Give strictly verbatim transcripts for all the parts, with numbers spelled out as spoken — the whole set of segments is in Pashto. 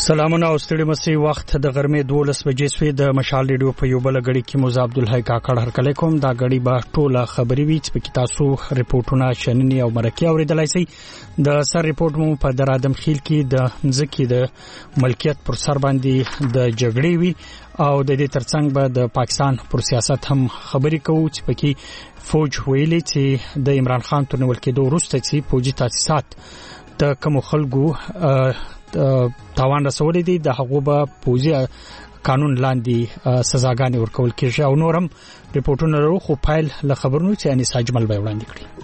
سلامونه او ستړي مسي وخت د غرمې دولس بجې سوی د مشال ریډیو په یو بل غړي کې موزه عبدالحی کاکړ هرکلی کوم دا غړي با ټوله خبري وي چې په تاسو ریپورتونه شننې او مرکه اوریدلای شي د سر ریپورت مو په در ادم خیل کې د ځکه د ملکیت پر سر باندې د جګړې وي او د دې ترڅنګ به د پاکستان پر سیاست هم خبري کوو چې پکې فوج ویلي چې د عمران خان تر نیول کېدو وروسته چې فوجي تاسیسات د کوم خلکو تاوان رسولې دي د هغه به پوزي قانون لاندې سزاګانې ورکول کېږي او نورم ریپورتونه ورو خو فایل له خبرونو چې انیس اجمل به وړاندې کړي.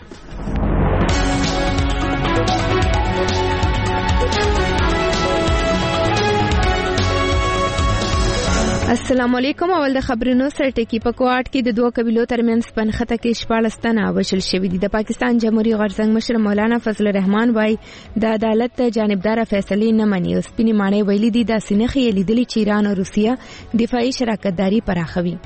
السلام علیکم. اول د خبرونو سره ټکی په کوټ کې د دوه قبيلو ترمنځ پنخته کې شپږ تنه وشل شوې دي. د پاکستان جمهوریت غرڅنګ مشر مولانا فضل الرحمن وايي د عدالت جانبدار فیصله نه مني او سپینې مانې ویلي دي د سینخي لیدلي چې ایران او روسیا دفاعي شراکتداري پراخوي.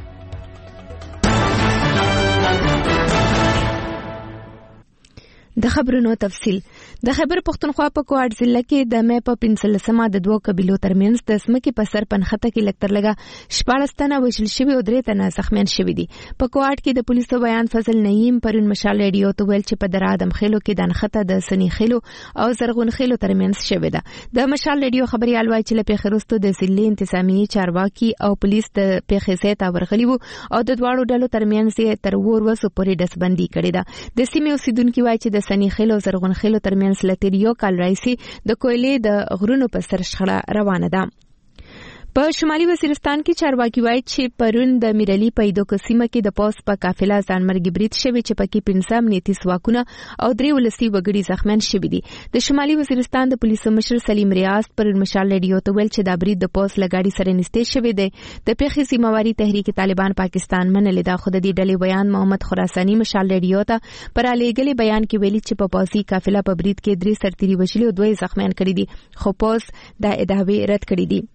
د خبرونو تفصیل. د خیبر پختونخوا په کوټ ضلع کې د مې په پنځلسمه د دوه قبيلو ترمنځ د سمکي په سر پنخته کې لکتر لګا شپږ تنه وشل شوی او درې تنه زخمیان شوی دي. په کوټ کې د پولیسو بیان فضل نعیم پرون مشال ریډیو ته ویل چې په درادم خېلو کې د نخته د سنی خېلو او زرغون خېلو ترمنځ شوی ده. د مشال ریډیو خبري الوای چې لپاره خرستو د ضلع انتظامی چارواکي او پولیس د پیښې ته ورغلي وو او د دواړو ډلو ترمنځ تر ور وسو پورې دسبندي کړې ده. د سیمې اوسیدونکو وایي چې د سنی خېلو زرغون خېلو ترمنځ لتریو کال راځي د کویلې د غرونو په سر شخړه روانه ده. په شمالي وزیرستان کې چارواکي وایي چې پرون د میرلی پیدو قسمه کې د پوس په قافله ځانمرګي برید شوی چې پکې پنځه امنیتي ځواکونه او درې ولسی وګړي زخمیان شوي دي. د شمالي وزیرستان د پولیسو مشر سلیم ریاض پرون مشال ریډیو ته ویل چې دا برید د پوس لګاډي سره نږدې شوی دی. د پیښې سیمواري تحریک طالبان پاکستان منلې دا خود دي ډلې بیان محمد خراساني مشال ریډیو ته پر الیګلي بیان کې ویلي چې په پوسي قافله په برید کې درې سرتيري وشلي او دوه زخمیان کړي دي خو پوس دا ادعاوې رد کړې دي.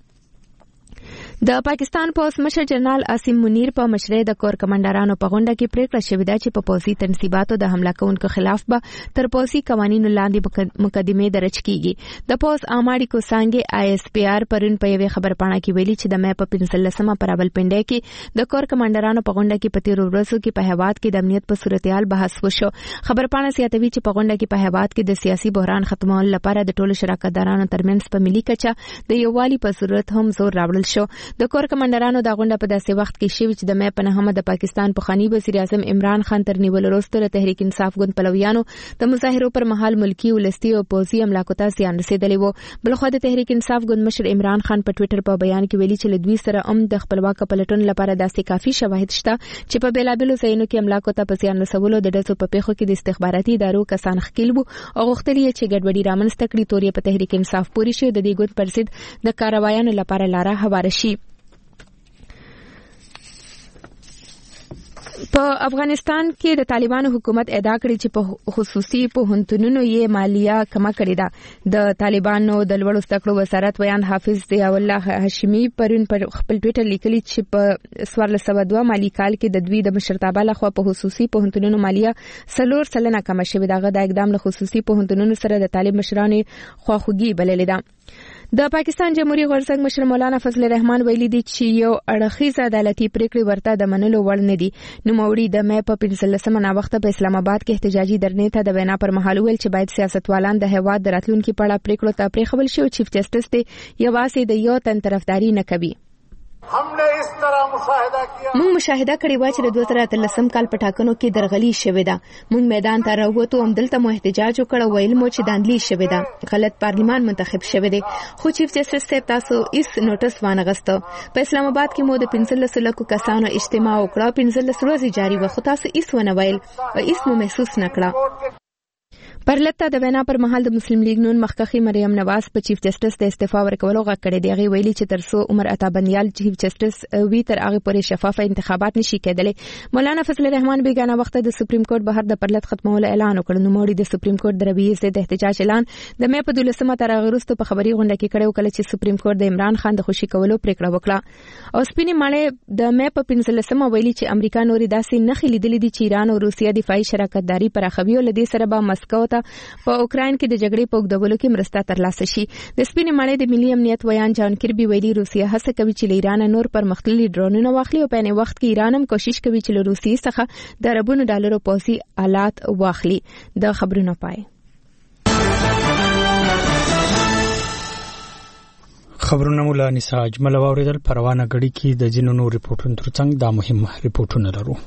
د پاکستان پولیس مشر جنرال عاصم منیر په مشرۍ د کور کمانډرانو په غونډه کې پریکړه شوې ده چې په پولیسي تنصیباتو د حمله کوونکو خلاف به تر پولیسي قوانینو لاندې مقدمه درج کیږي. د پولیس عاماړي کو څنګه آی اس پی آر پرون په یوه خبرپاڼه کې ویلي چې د مې په پنځلسمه پر راولپنډۍ کې د کور کمانډرانو په غونډه کې په تیر ورځو کې په هواد کې د امنیت په صورتحال بحث وشو. خبرپاڼه زیاتوي چې په غونډه کې په هواد کې د سیاسي بحران ختمولو لپاره د ټولو شراکتدارانو ترمنځ په ملي کچه د یووالي په صورت هم زور راوړل شو. د کور کمانډرانو دا غونډه په داسې وخت کې شوې چې د مې په نهمه د پاکستان پخوانی وزیر اعظم عمران خان تر نیولو وروسته د تحریک انصاف ګوند پلویانو د مظاهرو پر مهال ملکی ولستي او پوځي املاکو ته زیان رسیدلی وو. بلخو د تحریک انصاف ګوند مشر عمران خان په ټوئیټر په بیان کې ویلي چې لدوی سره هم د خپلواک پلټون لپاره داسې کافي شواهد شته چې په بیلابلو ځایونو کې املاکو ته په زیان رسولو د ډزو په پیښو کې د استخباراتي ادارو کسان ښکیل وو او غوښتل یې چې ګډوډي رامنځته کړي تورې په تحریک انصاف پورې شي د دې ګوند پر ضد د کاروایانو لپاره لاره هواره شي. په افغانستان کې د طالبانو حکومت ادعا کړې چې په خصوصي پوهنتونونو یې مالیه کمه کړې ده. د طالبانو د لوړو زده کړو وزارت ویان حافظ ضیاء الله هاشمي پرون پر خپل ټوئیټر لیکلي چې په څوارلس سوه دوه مالي کال کې د دوی د مشرتابه لخوا په خصوصي پوهنتونونو مالیه څلور سلنه کمه شوې ده. هغه د اقدام له خصوصي پوهنتونونو سره د طالب مشرانو خواخوږي بللې ده. د پاکستان جمهوریت غرڅنګ مشر مولانا فضل الرحمن ویلي دي چې یو اړخیز عدالتي پریکړې ورته د منلو وړ نه دي. نوموړي د مې په پنځلسمه ناوخته په اسلام آباد کې احتجاجي درنې ته د وینا پر مهال ویل چې باید سیاستوالان د هیواد د راتلونکو په اړه پریکړو ته پرېښول شي او چیف جسټس ته یوازې د یو تن طرفداري نه کوي. موږ مشاهده کړې و چې د دوه زره اتلسم کال په ټاکنو کې درغلي شوې ده. موږ میدان ته راووتو او دلته مو احتجاج وکړ ویل مو چې داندلي شوې ده. غلط پارلیمان منتخب شوی دی خو چیف جسټس صاحب تاسو هیڅ نوټس وانه غوښته. په اسلام آباد کې مو د پنځلس لکو کسانو اجتماع وکړه. پنځلس ورځې جاری و خو تاسو هیڅ ونه ویل او هیڅ مو محسوس نه کړه. پرلته د وینا پر مهال د مسلم لیگ نون مخکخي مریم نواز په چیف جسټس د استعفا ورکولو غږ کړی دی. هغه ویلي چې ترڅو عمر عطا بندیال چیف جسټس وی تر هغه پورې شفاف انتخابات نشي کېدلی. مولانا فضل الرحمن بیگانه وخت د سپریم کورټ بهر د پرلت ختمولو اعلان وکړ. نو موړي د سپریم کورټ د رویې ضد احتجاج اعلان د مې په دولسمه تر هغه وروسته په خبري غونډه کې کړو کله چې سپریم کورټ د عمران خان د خوشي کولو پریکړه وکړه. او سپینې ماړې د مې په پنځلسمه ویلي چې امریکا نوري داسې نخې لیدلې دي چې ایران او روسیا دفاعي شراکتداري پراخوي او لدې سره به مسکو وروسته په اوکراین کې د جګړې په اوږدولو کې مرسته ترلاسه شي. د سپینې مړۍ د ملي امنیت ویان جان کربي ویلي روسیه هڅه کوي چې له ایران نور پرمختللي ډرونونه واخلي او په یوه وخت کې ایران هم کوشش کوي چې له روسیې څخه د اربونو ډالرو پوځي آلات واخلي. د خبرونو پای. خبرونه مولا نساء اجمل اوریدل. پروانه غړي کې د جنونو ریپورتونو ترڅنګ دا مهم ریپورتونه لرو.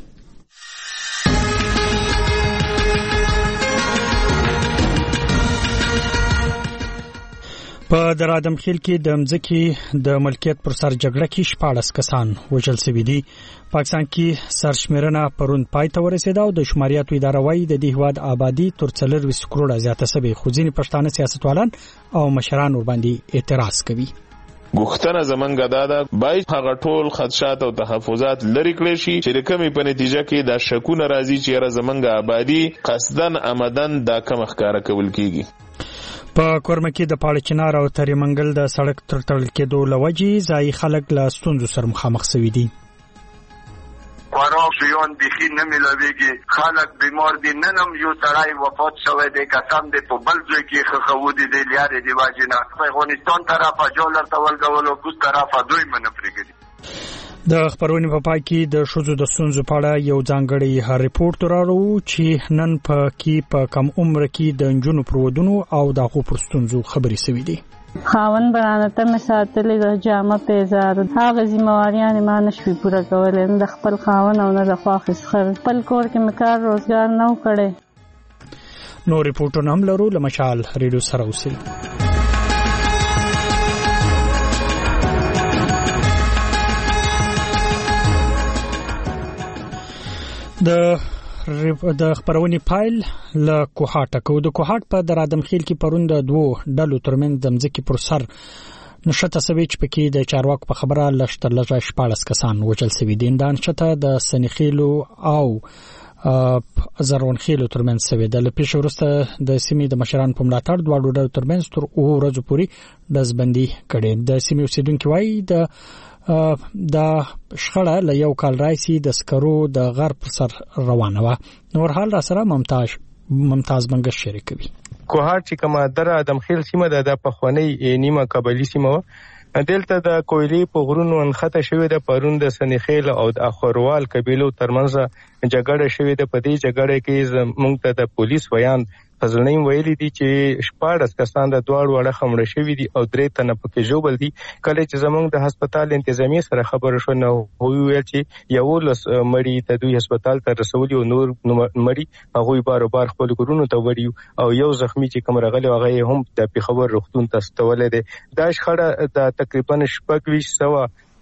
په درادم خیل کې د مځکې د ملکیت پر سر جګړه کې شپاړس کسان وژل شوي دي. پاکستان کې سرشمیرنه پرون پای ته ورسېده او د شماریاتو اداره وايي د دې هیواد آبادی تر څلور ویشت کروڑه زیاته شوې، خو ځینې پښتانه سیاستوالان او مشران ورباندې اعتراض کوي. غوښتنه زمونږ دا ده باید هغه ټول خدشات او تحفظات لري کړی شي چې د کمی په نتیجه کې دا شکونه راځي چې را زمونږ آبادی قصدن آمدن دا کم ښکارا کول کیږي. په کورمه کې د پاړ چنار او تری منګل د سړک تر تړل کېدو لوجې ځای خلک له ستونزو سره مخامخ شوي دي. خوراک شیان بیخی نمیلویږي، خلک بیمار دي. ننم یو سړی وفات شوی دی، قسم دی په بل ځای کې خخو دي د لارې دی واجنه افغانستان طرفه جولر تول غولو کوس طرفه دوی منفرګي. د خبرونې په پای کې د شوزو د ستونزو په اړه یو ځانګړی ریپورت راوړو چې نن په کې په کم عمر کې د نجونو پرودونو او د خو پر ستونزو خبرې شوې دي. خاون برانته مې ساتلې د جامه پیزار هغه ذمہواریان ما نشوي پوره کولای، نه د خپل خاون او نه د خواخ خر خپل کور کې مکار روزګار نه وکړي. نو ریپورتونه هم لرو له مشال ریډیو سره اوسئ. د د خبرونې پایل له کوهاټ کو د کوهاټ په درادم خیل کې پرون د دوه ډلو ترمنځ د مځکې پر سر نشته سوي چې پکې د چارواک په خبره لشتر لږه شپاړس کسان وژل شوي دي. دا نشته د سنخیلو او زرون خیلو ترمنځ شوي د لپیش ورسته د سیمې د مشران په ملاتړ دواړو ډلو ترمنځ تر اوه ورځې پورې دزبندي کړي. د سیمې اوسیدونکو وايي د دا شخړه له یو کال راځي د سکرو د غر پر سر روانه و. نور حال را سره ممتاز ممتاز منګش شریکوي. کوهاټ چې کومه در ادم خیل سیمه ده د پخوانی نیمه قبلی سیمه دلته د کویلې په غرونو انخته شوې ده. پرون د سنخیل او د اخروال قبیلو ترمنځ جګړه شوې ده. په دې جګړه کې موږ ته د پولیس ویان فضلنیم ویلي دي چې شپاړس کسان د دواړو اړخ مړه شوي دي او درې تنه پکې ژوبل دي. کله چې زموږ د هسپتال انتظامی سره خبره شو نو ویل چې یو لس مړي ته دوی هسپتال ته رسولي او نور مړي هغه بار بار خپل کورونو ته وړي او یو زخمی چې کوم رغلی هغه هم د پیښور روغتون ته استولې ده. دا شخړه د تقریبا شپږ ویشت سوه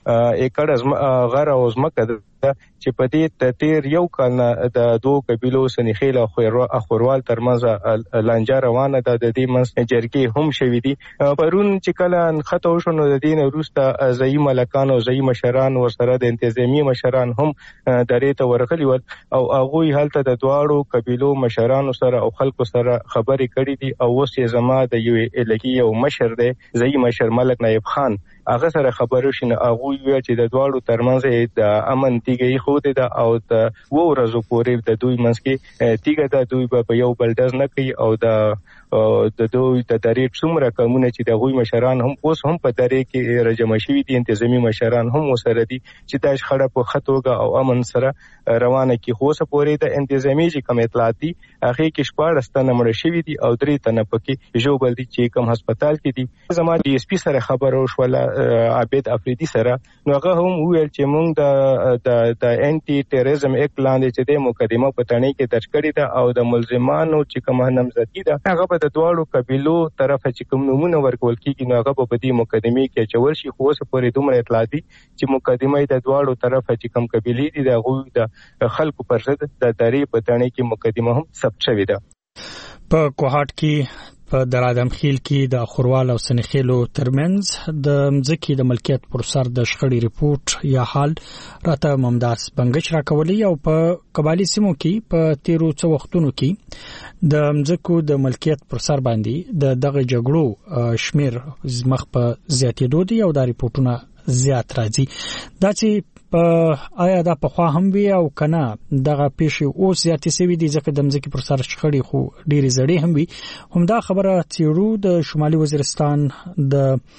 ایکړ غر او ځمکه ده چې په دې تیر یو کال د دوه قبیلو سنخیل او اخوروال ترمنځ لانجه روانه ده. د دې منځ جرګې هم شوې دي. پرون چې کله خطا وشو نو د دې وروسته ځایي ملکان او ځایي مشران ورسره د انتظامی مشران هم درې ته ورغلي ول او هغوی هلته د دواړو قبیلو مشرانو سره او خلکو سره خبرې کړې دي. او اوس یې زما د یوې لګي یو مشر دی ځایي مشر ملک نایب خان هغه سره خبرو شنه هغه وی چې د دواړو ترمنځ د امن تیګي خو دې دا او د و ورځو پورې د دوی منځ کې تیګه د دوی په یو بل دز نه کوي او د د دوی د درې څومره کومونه چې د غوي مشران هم اوس هم په درې کې رجمه شوي دي. انتظامی مشران هم وسره دي چې دا خړه په خطوګه او امن سره روانه کې خو سه پورې د انتظامی چې کوم اطلاعات دي هغه کې شپاړس تنه مړ شوي دي او درې تنه پکې ژوبل دي چې کوم هسپتال کې دي. زما ډي اس پی سره خبرو شوله عابد افریدي سره نو هغه هم ویل چې موږ د د د انټي ټیرریزم اکټ لاندې چې د مقدمه په تڼۍ کې درج کړې ده او د ملزمانو چې کومه نامزدګي ده هغه په د دواړو قبیلو طرفه چې کوم نمونه ورکول کیږي نو هغه په دې مقدمه کې چول شي. خو اوس پورې دومره اطلاع دي چې مقدمه د دواړو طرفه چې کوم قبیلې دي د غوي د خلکو پر ضد د درې په تڼۍ کې مقدمه هم ثبت شوې ده. په کوهاټ کې په درادم خیل کې د خروال او سنخیلو ترمنځ د مځکې د ملکیت پر سر د شخړې ریپورت یا حال راته ممداس بنگش راکولي او په قبالي سیمو کې په تیرو څو وختونو کې د مځکو د ملکیت پر سر باندې د دغه جګړو شمیر مخ په زیاتېدو دي او د ریپورتونه زیات راځي. دا چې آیا دا په خوا هم وی او کنه دغه پیښې اوس زیاتې سوي دي ځکه د مځکې پر سر شخړې خو ډېرې زړې هم وي. هم دا خبره تیرو د شمالي وزیرستان د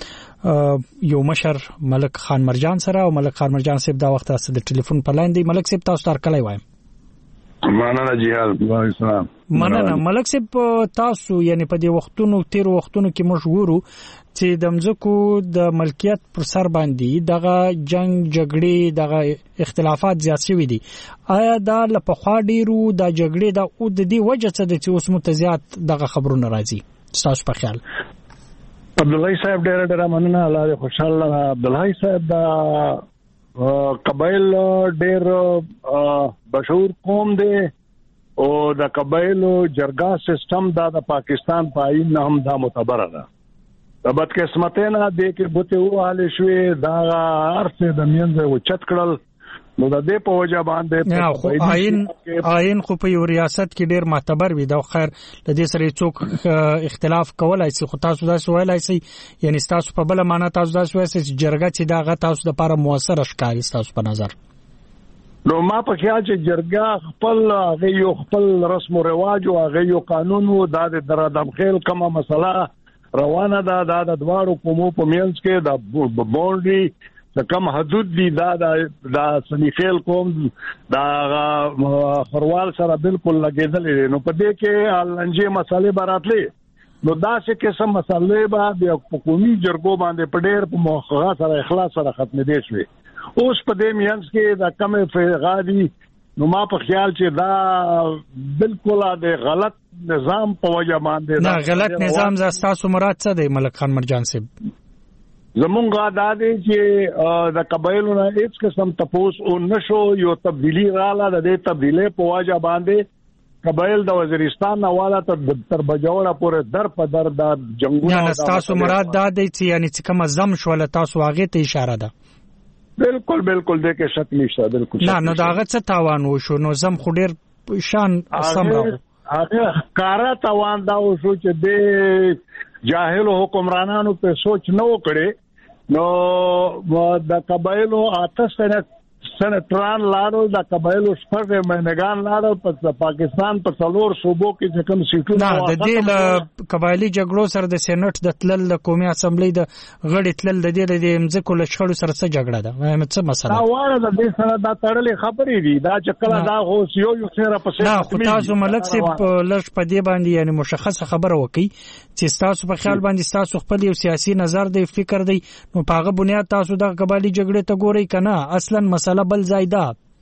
یو مشر ملک خان مرجان سره او ملک خان مرجان صاحب دا وخت د ټلیفون په لاین دی. ملک صاحب تاسو تر کله وایم؟ مننه جهاد الله اسلام. مننه ملک صاحب تاسو یعنی په دې وختونو تیر وختونو کې موږ ګورو چې د مځکو د ملکیت پر سر باندې دغه جنگ جګړې دغه اختلافات زیات شوي دي. آیا دا لپخوا ډیرو د جګړې د او د دې وجه څه د چې اوس متزیات دغه خبرونه راځي تاسو په خیال؟ عبد الله صاحب ډېر ډېر مننه. الله دې خوشاله. عبد الله صاحب دا قبایل ډېر بشور قوم دی او د قبایل جرګه سیستم دا د پاکستان په آئین نه هم دا معتبره ده. د بدقسمتۍ نه دی کې بوته واله شوې دا ارڅه د مینځه و چت کړل نو د دې په وجه باندې آئین آئین خو په یو ریاست کې ډېر معتبر وي دا خیر د دې سره څوک اختلاف کولای شي خو تاسو دا سوالای شي یعنی تاسو په بل معنا تاسو دا سوالای شي جرګه چې دا غا تاسو د لپاره موثر ښکاري تاسو په نظر؟ نو ما په خیال چې جرګه خپل هغه یو خپل رسم او رواج او هغه یو قانون او د درادم خیل کومه مسله روانه ده دا د دوارو قومو په منځ کې د باونډري د کم حدود دي دا د سنیخیل قوم دا خروال سره بالکل لګیدل نو په دې کې لنجې مسالې براتلې نو دا چې قسم مسالې به د حکومي جرګو باندې په ډېر په موخه سره اخلاص سره ختمې دي شوې. اوس په دې میانس کې دا کمې فغادي نو ما په خیال چې دا بالکل د غلط نظام په وجه باندې نه غلط نظام زاستا سو مراد څه دی ملک خان مرجان صاحب؟ زمونږه دا دی چې د قبایلو نه هیڅ قسم تپوس او نشو یو تبدیلی رااله د دې تبدیلی په وجه باندې قبایل د وزیرستان نه والا تر تر بجوړه پورې در په در د جنگونه نه تاسو مراد دا دی چې یعنی چې کوم زم شول تاسو هغه ته اشاره ده؟ بالکل بالکل دې کې شک نشته بالکل نه نو داغه څه تاوان وشو نو زم خو ډیر شان سم راو هغه کارا تاوان دا وشو چې د جاهل حکمرانانو په سوچ نه وکړي نو د قبایلو آتش سره سنټران لاړو د قبایلو شپږ مېنګان لاړو په پاکستان په څلور صوبو کې چې کوم سیټونه نه د دې ل قبایلی جګړو سره د سېنات د تلل د قومي اسمبلی د غړي تلل د دې د مځکو لشخړو سره څه جګړه ده وایم څه مسله دا واره د دې سره دا تړلې خبرې دي دا چې کله دا هو یو یو سره په نه خو تاسو ملک سي لږ په دې باندې یعنی مشخصه خبره وکي چې تاسو په خیال باندې تاسو خپل یو سیاسي نظر دی فکر دی نو په هغه بنیاد تاسو د قبایلی جګړې ته ګورئ کنه اصلا مسله بل زائده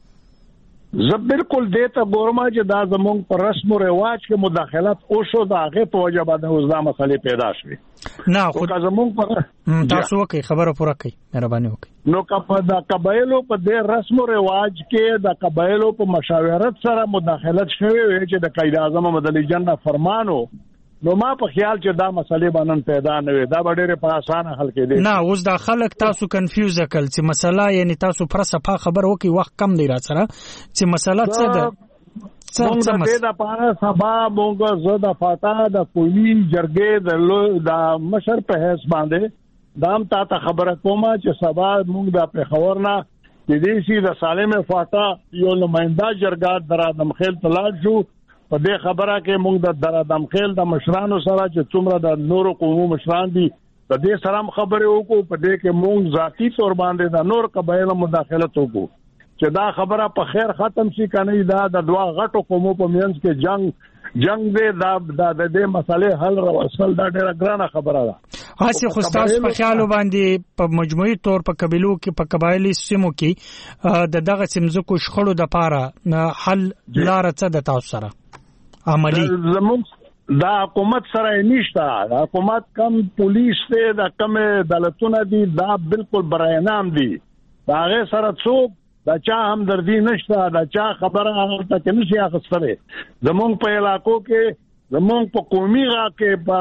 زه بالکل دیته ګورم چې دا زمونږ پر رسم او رواج کې مداخلت او شو دا هغه په وجه باندې اوس دا مسلې پیدا شوې نه خو زمونږ پر تاسو وکي خبره پوره کړئ مهرباني وکړئ نو کله دا قبایلو په دې رسم او رواج کې دا قبایلو په مشاورت سره مداخلت شوې چې د قائد اعظم مدلي جنہ فرمانو نو ما په خیال چې دا مسلې باندې پیدا نه وي دا ډېر په اسانه حل کېدی نه اوس دا خلک تاسو کنفیوز کړل چې مسله یعنی تاسو پر صفه خبر وکي وخت کم دی را سره چې مسله څه ده څه څه مسله دا په سبا مونږ زه د فاطمه د قومي جرګې د مشر په حیث باندې دام تا ته خبره کومه چې سبا مونږ د پیښور نه د دې سي د سالم فاطمه یو نمائنده جرګه درادم خیل تلاش شو په دې خبره کې موږ د درادم خیل د مشرانو سره چې څومره د نورو قومو مشران دي په دې سره خبرې وکړو په دې کې موږ ذاتی تور باندې د نور قبایل مداخلت وکړو چې دا خبره په خیر ختم شي کنه دا د دوا غټو قومو په منځ کې جنگ جنگ دې دا د دې مسلې حل او اصل دا ډېره ګرانه خبره ده هڅه خو تاسو په خیال باندې په مجموعي تور په قبيلو کې په قبایلی سیمو کې د دغه سیمزکو شخړو د پاره حل لار څه د تاسو سره عملی زموږ دا حکومت سره نشته دا حکومت کم پولیس ته دا کم عدالتونه دي دا بالکل برای نام دي دا هغه سره څوک دا چا هم دردی نشته دا چا خبره هغه ته نشي اخستره زموږ په علاقو کې زموږ په قومي غا کې په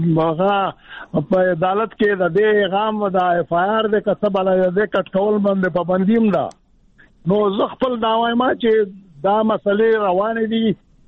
عدالت کې د دې غام د اف آی آر د کتب علی د کټکول باندې پابندیم ده نو زه خپل دا وایم چې دا مسلې روانې دي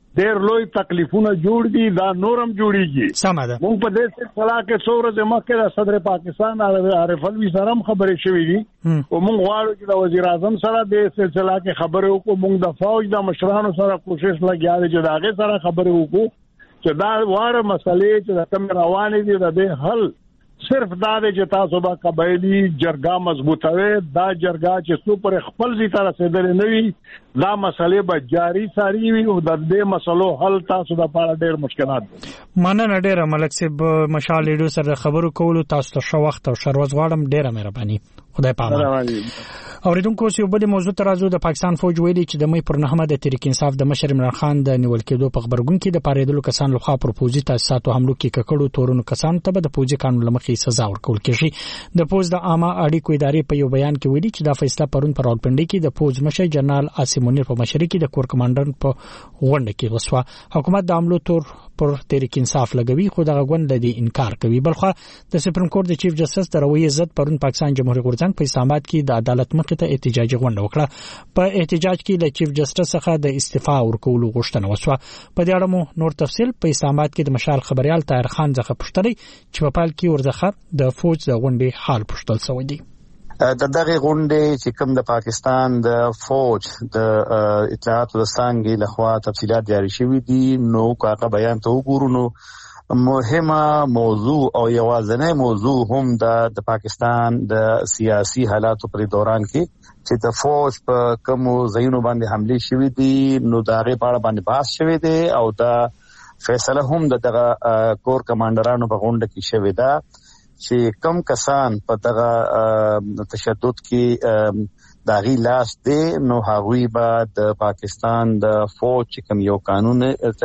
ډېر لوی تکلیفونه جوړ دي دا نورم جوړیږي سمه ده موږ په دې سلسله کې څو ورځې مخکې د صدر پاکستان عارف الوی سره هم خبرې شوې دي او موږ غواړو چې د وزیر اعظم سره د سلسله کې خبرې وکړو موږ د فوج د مشرانو سره کوشش لګیا دي چې د هغې سره خبرې وکړو چې دا واړه مسلې چې د کوم روانې دي د دې حل صرف دا دی چې تاسو به قبایلي جرګه مضبوطوي دا جرګه چې څو پر خپل ځای ته رسېدلې نه وي دا مسلې به جاري ساري وي او د دې مسلو حل تاسو د پاره ډېر مشکلات دي مننه ډېره ملک صاحب مشال لیډو سره خبرو کولو تاسو ته شو وخت او شروز غواړم ډېره مهرباني خدای پامان اوریدونکو یو بل موضوع ترازو د پاکستان فوج ویلي چې د مې پر نهمه د تحریک انصاف د مشر عمران خان د نیول کېدو په خبرګون کې د پاریدلو کسان لخوا پروپوزي تاسیساتو حملو کې ککړو تورونو کسان ته د فوجي قانون لمخې سزا ورکول کېږي د فوج د عامه اړیکو ادارې په یو بیان کې ویلي چې دا فیصله پرون پر راولپنډي کې د فوج مشر جنرال عاصم منیر په مشرۍ کې د کور کمانډر په غونډه کې وسوه حکومت د عملو تور پر تحریک انصاف لګوي خو دغه غونډه د انکار کوي بلخو د سپریم کورټ د چیف جسټس د رویې ضد پرون پاکستان جمهوریت غورځنګ په اسلام آباد کې د عدالت مخې ته احتجاجي غونډه وکړه په احتجاج کې د چیف جسټس څخه د استعفا ورکولو غوښتنه وشوه په دې اړه مو نور تفصیل په اسلام آباد کې د مشال خبريال طاهر خان څخه پوښتنه چې په پال کې ورځخه د فوج د غونډې حال پوښتل شوی دی د دغه غونډې چې کوم د پاکستان د فوج د اطلاعاتو د څنګه لخوا تفصيلات جاری شوې دي نو کاغه بیان ته وګورو نو مهمه موضوع او یوازنه موضوع هم د پاکستان د سیاسي حالاتو پر دوران کې چې د فوج په کوم ځایونو باندې حمله شوې دي نو دا غي په اړه باندې بحث شوې دي او دا فیصله هم د دغه کور کمانډرانو په غونډه کې شوې ده چې کم کسان په دغه تشدد کې داغي لاس دی نو هغوی به د پاکستان د فوج کوم یو قانون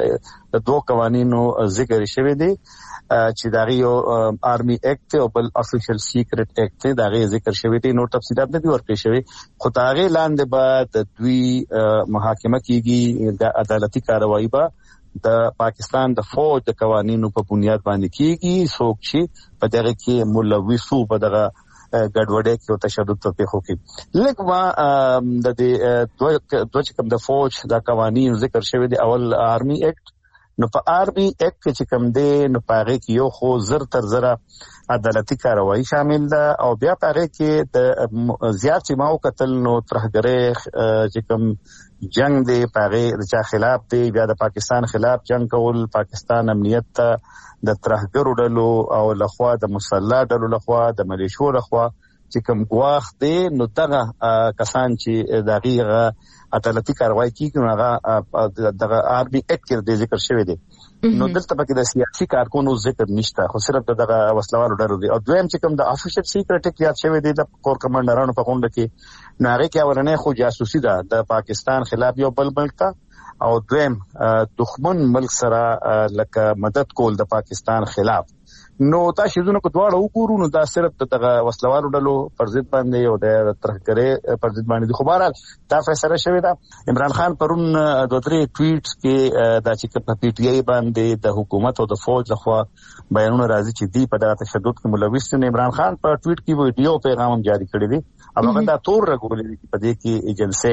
د دوه قوانینو ذکر شوی دی چې داغي یو آرمي ایکټ او بل افیشل سیکریټ ایکټ داغي ذکر شوی دی نو تفصیلات نه دي ورکړي شوی خو داغي لاندې به د دوی محاکمه کیږي د عدالتي کاروایی به د پاکستان د فوج د قوانینو په بنیاد باندې کیږي څوک چې په دغه کې ملوث وو په دغه ګډوډۍ کې او تشدد په پیښو کې لکه د دې دوه کوم د فوج د قوانینو ذکر شوی دی اول آرمي ایکټ نو په آرمي ایکټ چې کوم دی نو پاره کې یو خو زر تر زره عدالتي کاروایی شامل ده او بیا پاره کې د زیات چې ماو قتل نو ترهګرۍ چې کوم جنگ دی پاره د چا خلاف دی بیا د پاکستان خلاف جنگ کول پاکستان امنیت ته د ترهګرو ډلو او لخوا د مسلح ډلو لخوا د ملیشو لخوا چې کوم غواخ دی نو دغه کسان چې دغه عدالتي کاروایی کوي نو هغه دغه آرمي ایکټ کې ذکر شوی دی نو دلته پکې د سیاسي کارکونو ذکر نشته خو صرف دغه وسلوالو ډلو دی او دویم چې کوم د افیشل سیکریټ ایکټ یاد شوی دی د کور کمانډرانو په غونډه کې نو هغه کې اورنه خو جاسوسي ده د پاکستان خلاف یو بل ملک ته او دویم دښمن ملک سره لکه مدد کول د پاکستان خلاف نو دا شیزونه کو دواړه وګورو نو دا صرف دغه وسلوالو ډلو پر ضد باندې او د ترهګرۍ پر ضد باندې خو بهرحال دا فیصله شوې ده عمران خان پرون دوه درې ټویټس کې دا چې په پی ټی آی باندې د حکومت او د فوج لخوا بیانونه راځي چې دی په دغه تشدد کې ملوث دي عمران خان په ټویټ کې ویډیو پیغام هم جاری کړی دی هغه دا تور راغولې دي په دې کې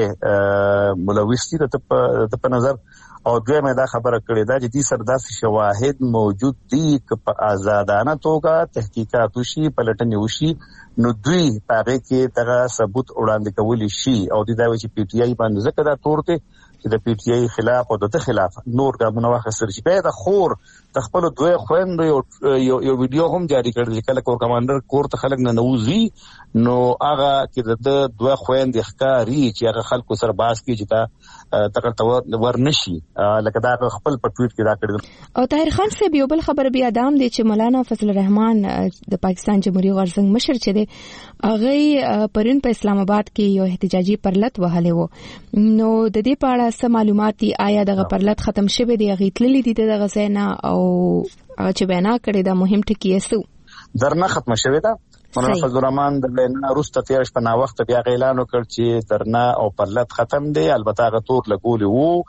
ایجنسي ملوث دي د په نظر او دویمه دا خبره کړې ده چې دې سرداسي شواهد موجود دي چې په آزادانه توګه تحقیقات وشي پلټنې وشي نو دوی پاره کې دغه ثبوت وړاندې کولی شي او د دا چې پی ټی آی باندې ځکه دا تور ته چې د پی ټی آی خلاف او د خلاف نور ګامونه واخیستل شي په دا خور د خپل دوی خويند یو یو ویډیو هم جاری کړل کله کور کمانډر کور ته خلک نه نوځي نو هغه چې د دوی خويند ښکاری چې هغه خلکو سره باس کی چې دا تکړه ورنشي لکه دا خپل په ټویټ کې دا کړل او طاهر خان صاحب یو بل خبر بیا دام دي چې مولانا فضل الرحمن د پاکستان جمهوریت غورځنګ مشر چې دی هغه پرون په اسلام آباد کې یو احتجاجي پرلط وهلې وو نو د دې په اړه څه معلومات دي آیا دغه پرلط ختم شوه دی هغه تللی دي دغه ځای او چې بیان کړی دا مهم ټکی یې درنه ختم شوه دا مولانا فضل الرحمن د بیان وروسته تیر شپه نا وخت بیا اعلان وکړ چې درنه او پرلط ختم دی البته هغه تور لګول وو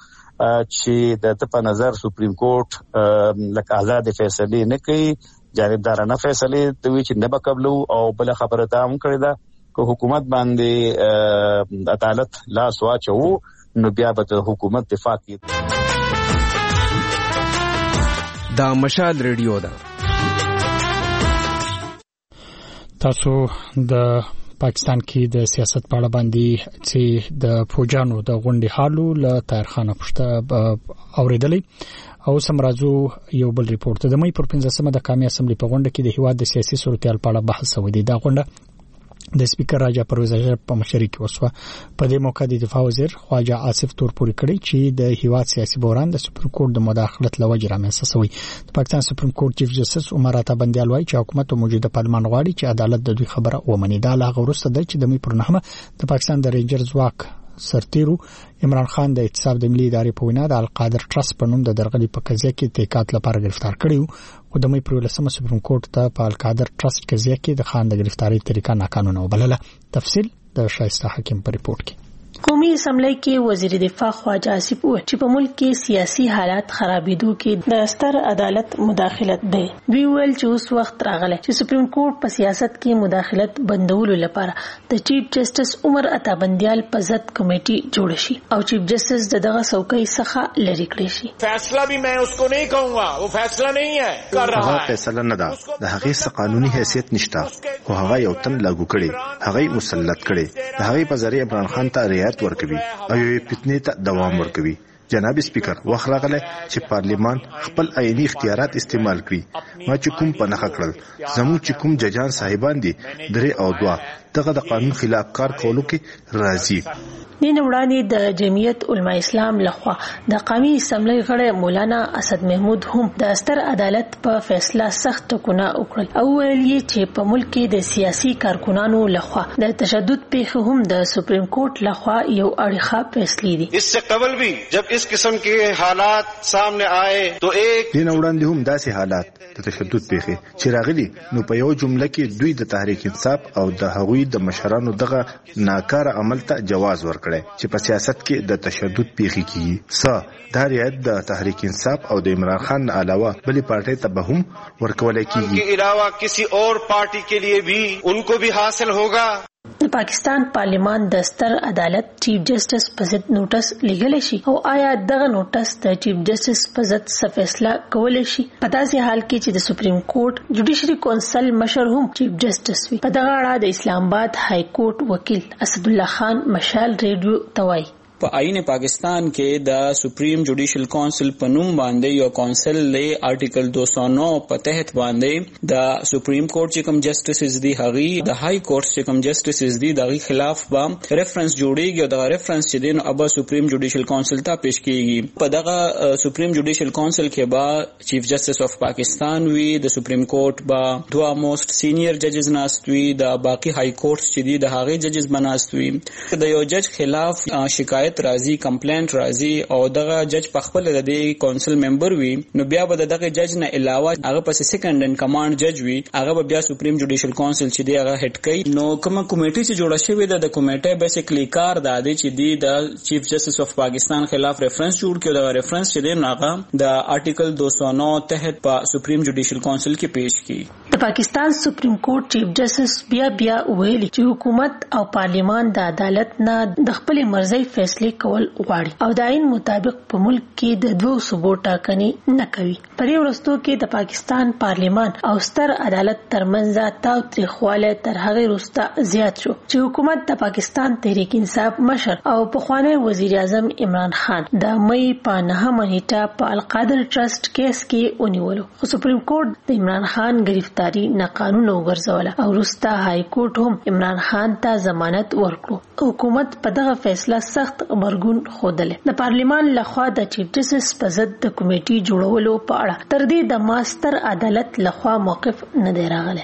چې د په نظر سپریم کورټ لکه آزاد فیصله نه کوي جانبدارانه فیصله دوی چې نه بقبلو او بل خبره دا هم کړی دا که حکومت باندې عدالت لا سواچو نو بیا به حکومت دفاع کوي دا مشال ریډیو ده. تاسو د پاکستان کې د سیاست په اړه باندې چې د فوجانو د غونډې حالو له طاهرخانه پښته اوریدلې او سمراجو یو بل ریپورت د مې پر پنځمه د قومي اسمبلی په غونډه کې د هیواد د سیاسي صورتحال په اړه بحث وکړي. دا غونډه د سپیکر راجا پرویز اشرف په مشرۍ کې وسوه. په دې موقع د دفاع وزیر خواجه آصف تورپوري کړي چې د هیواد سیاسي بحران د سپریم کورټ د مداخلت لوجه رامنځته شوی. د پاکستان سپریم کورټ چیف جسټس عمر عطا بندیال وايي چې حکومت او موجوده پارلمان غواړي چې عدالت د دوی خبره ومني. دا لا غوړسته ده چې د مې پر نهمه د پاکستان د رینجر ځواک سرتیرو عمران خان د اعتصاب د ملي ادارې په وینا د القادر ټرست په نوم د درغلي په قضیه کې تحقیقات لپاره گرفتار کړیو. خو د مې پر ولسمه سپریم کورټ ته په القادر ټرست قضیه کې د خان د گرفتاری طریقه ناقانونه وبلله. تفصیل د شایسته حکیم په ریپورت کې. قومي اسمبلی کې وزیر دفاع خواجه آصف وویل چې په ملک کې سیاسي حالات خرابېدو کې د ستر عدالت مداخلت دی. دوی ویل چې اوس وخت راغلی چې سپریم کورټ په سیاست کې مداخلت بندولو لپاره د چیف جسټس عمر عطا بندیال په ضد کمیټي جوړ شي او چیف جسټس دغه څوکۍ څخه لری کړی شي. فیصله بھی میں اس کو نہیں کہوں گا، وہ فیصلہ نہیں ہے کر رہا ہے. فیصله نه ده، د هغه څه قانوني حیثیت نشته، خو هغه یو تن لاګو کړي، هغه مسلط کړي، د هغه په ذریعہ عمران خان ته رعایت ورکوي او یو فتنې ته دوام ورکوي. جناب سپیکر وخت راغلی چې پارلیمان خپل عیني اختیارات استعمال کړي. ما چې کوم په نخښه کړل زموږ چې کوم ججان صاحبان دي درې او دوا دغه د قانون خلاف کار کولو کې راځي. نن وړاندې د جمعیت علماء اسلام لخوا د قومي اسمبلی غړی مولانا اسد محمود هم د ستر عدالت په فیصله سخت ټکونه وکړل او ویل یې چې په ملک کې د سیاسي کارکونانو لخوا د تشدد پیښې هم د سپریم کورټ لخوا یو اړیخه فیصلې دي. اس سے قبل بھی جب اس قسم کے حالات سامنے آئے تو ایک نن وړاندې هم داسې حالات د تشدد پیښې چې راغلي نو په یو جمله کې دوی د تحریک انصاف او د هغوی د مشرانو دغه ناکاره عمل ته جواز ورکړي چې په سیاست کې د تشدد پیښې کیږي. س دا رعایت د تحریک انصاف او د عمران خان علاوه بلې پارټۍ ته به هم ورکول کیږي. کے علاوہ کسی اور پارٹی کے لیے بھی ان کو بھی حاصل ہوگا. پاکستان پارلیمان د ستر عدالت چیف جسټس په ضد نوټس لګلی شي او آیا دغه نوټس د چیف جسټس په ضد څه فیصله کولی شي په داسې حال کې چې د سپریم کورټ جوډیشري کونسل مشر هم چیف جسټس وي. په دغه اړه د اسلام آباد های کورټ وکیل اسد الله خان مشال ریډیو توای په آئین پاکستان کې د سپریم جوډیشل کونسل په نوم باندې یو کونسل له آرټیکل دو سو نو په تحت باندې د سپریم کورټ چې کوم جسټسز دي هغي د های کورټ چې کوم جسټسز دي دغه خلاف به ریفرنس جوړیږي او د ریفرنس چې دین ابا سپریم جوډیشل کونسل ته پیش کیږي. په دغه سپریم جوډیشل کونسل کې با چیف جسټس اف پاکستان وی د سپریم کورټ با دوه موست سینیئر ججز ناستوي د باقی های کورټ چې دي د هغه ججز بناستوي. د یو جج خلاف شکایت راځي کمپلینټ راځي او دغه جج په خپل د دې کونسل ممبر وي نو بیا به دغه جج نه علاوه هغه پس سیکنډ ان کمانډ جج وي هغه بیا سپریم جوډیشل کونسل چې دی هغه هډ کوي. نو کومه کمیټه چې جوړه شوې ده د کمیټه بیسیکلی کار دا دی چې دی د چیف جسټس اف پاکستان خلاف ریفرنس جوړ کړي. دا ریفرنس چې دی هغه د آرټیکل دو سو نو تحت په سپریم جوډیشل کونسل کې پیش کړي. د پاکستان سپریم کورټ چیف جسټس بیا بیا ویلي چې حکومت او پارلیمان د عدالت نه د خپل مرزي فیصله کول غواړي او د عین مطابق په ملک کې د دوه صوبو ټاکنې نه کوي. په دې وروستو کې د پاکستان پارلیمان او ستر عدالت ترمنځ تاو تریخواله تر هغه وروسته زیات شو چې حکومت د پاکستان تحریک انصاف مشر او پخوانی وزیر اعظم عمران خان د مې په نهمه نیټه په القادر ټرست کیس کې ونیولو. خو سپریم کورټ د عمران خان گرفتاری ناقانونه وګرځوله او وروسته های کورټ هم عمران خان ته ضمانت ورکړو. حکومت په دغه فیصله سخت غبرګون خوده. د پارلیمان لخوا د چیف جسټس په ضد د کمیټې جوړولو په اړه تر دې د ماستر عدالت لخوا موقف نه دی راغلی.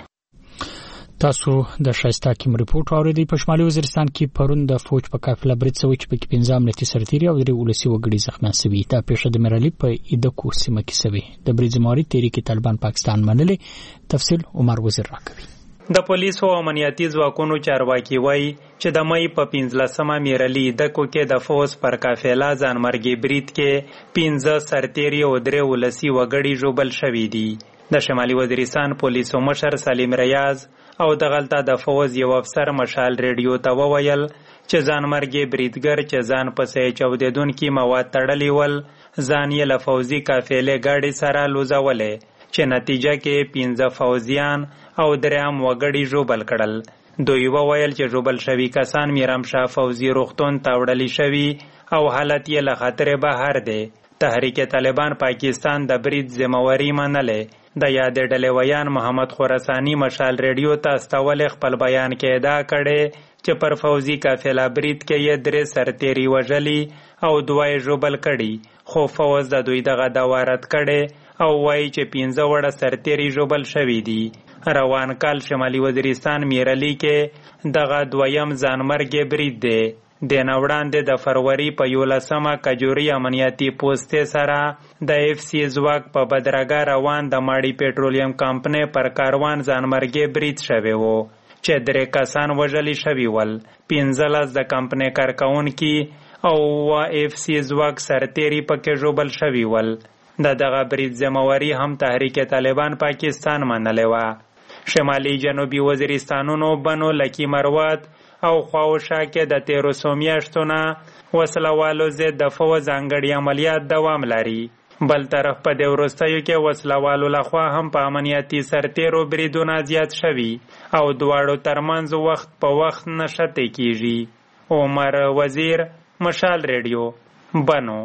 تاسو د شایسته کیم ریپورت اوریدئ. په شمالي وزیرستان کې پرون د فوج په قافله برید شوی چې په پنځه امنیتي سرتیري او درې ولسی وګړي زخمیان شوي. دا پیښه د میرالي په ایدکو سیمه کې شوې. د برید زمواري تحریک طالبان پاکستان منلې. تفصیل عمر وزیر راکوي. د پولیسو او امنیتي ځواکونو چارواکي وایي چې د مې په پنځلسمه میرالي ایدکو کې د فوج پر قافله ځانمرګي برید کې پنځه سرتیري او درې ولسی وګړي ژوبل شوي دي. د شمالي وزیرستان پولیسو مشر سلیم ریاض او دغلته د فوج یو افسر مشال ریډیو ته وویل چې ځانمرګي بریدګر چې ځان پسې چاودیدونکي مواد تړلي ول ځان یې له فوزي قافلې ګاډي سره لوځولې چې نتیجه کې پنځه فوزیان او دریم وګړي ژوبل کړل. دوی وویل چې ژوبل شوي کسان میرامشاه فوزي روغتون ته وړلي شوي او حالت یې له خطرې بهر دی. تحریک طالبان پاکستان د برید ذمہواری منلې. د یادې ډلې ویان محمد خراساني مشال ریډیو ته استولې خپل بیان کې ادعا کړې چې پر فوزي قافله برید کې یې درې سرتیري وژلي او دوه یې ژوبل کړي، خو فوز د دوی دغه دعوا رد کړې او وایي چې پنځه وړه سرتیري ژوبل شوي دي. روان کال شمالي وزیرستان میرلی کې دغه دویم ځانمرګي برید دی. د نه وړاندې د فروری په یولسمه کجوري امنیتي پوستې سره د اف سی ځواک په بدرګه روان د ماړی پټرولیم کمپنۍ پر کاروان ځانمرګي برید شوی و چې درې کسان وژلي شوي ول، پنځلس د کمپنۍ کارکوونکي او اووه اف سی ځواک سرتیري پکې ژوبل شوي ول. د دغه برید ذمہواری هم تحریک طالبان پاکستان منلې وه. شمالي جنوبي وزیرستانونو بنو لکی مروت او خواوشا کې د تیرو څو میاشتو نه وسلوالو ضد د فوز ځانګړي عملیات دوام لري. بل طرف په دې وروستیو کې وسلوالو لخوا هم په امنیتي سرتیرو بریدونه زیات شوي او دواړو ترمنځ وخت په وخت نښتې کیږي. عمر وزیر، مشال ریډیو، بنو.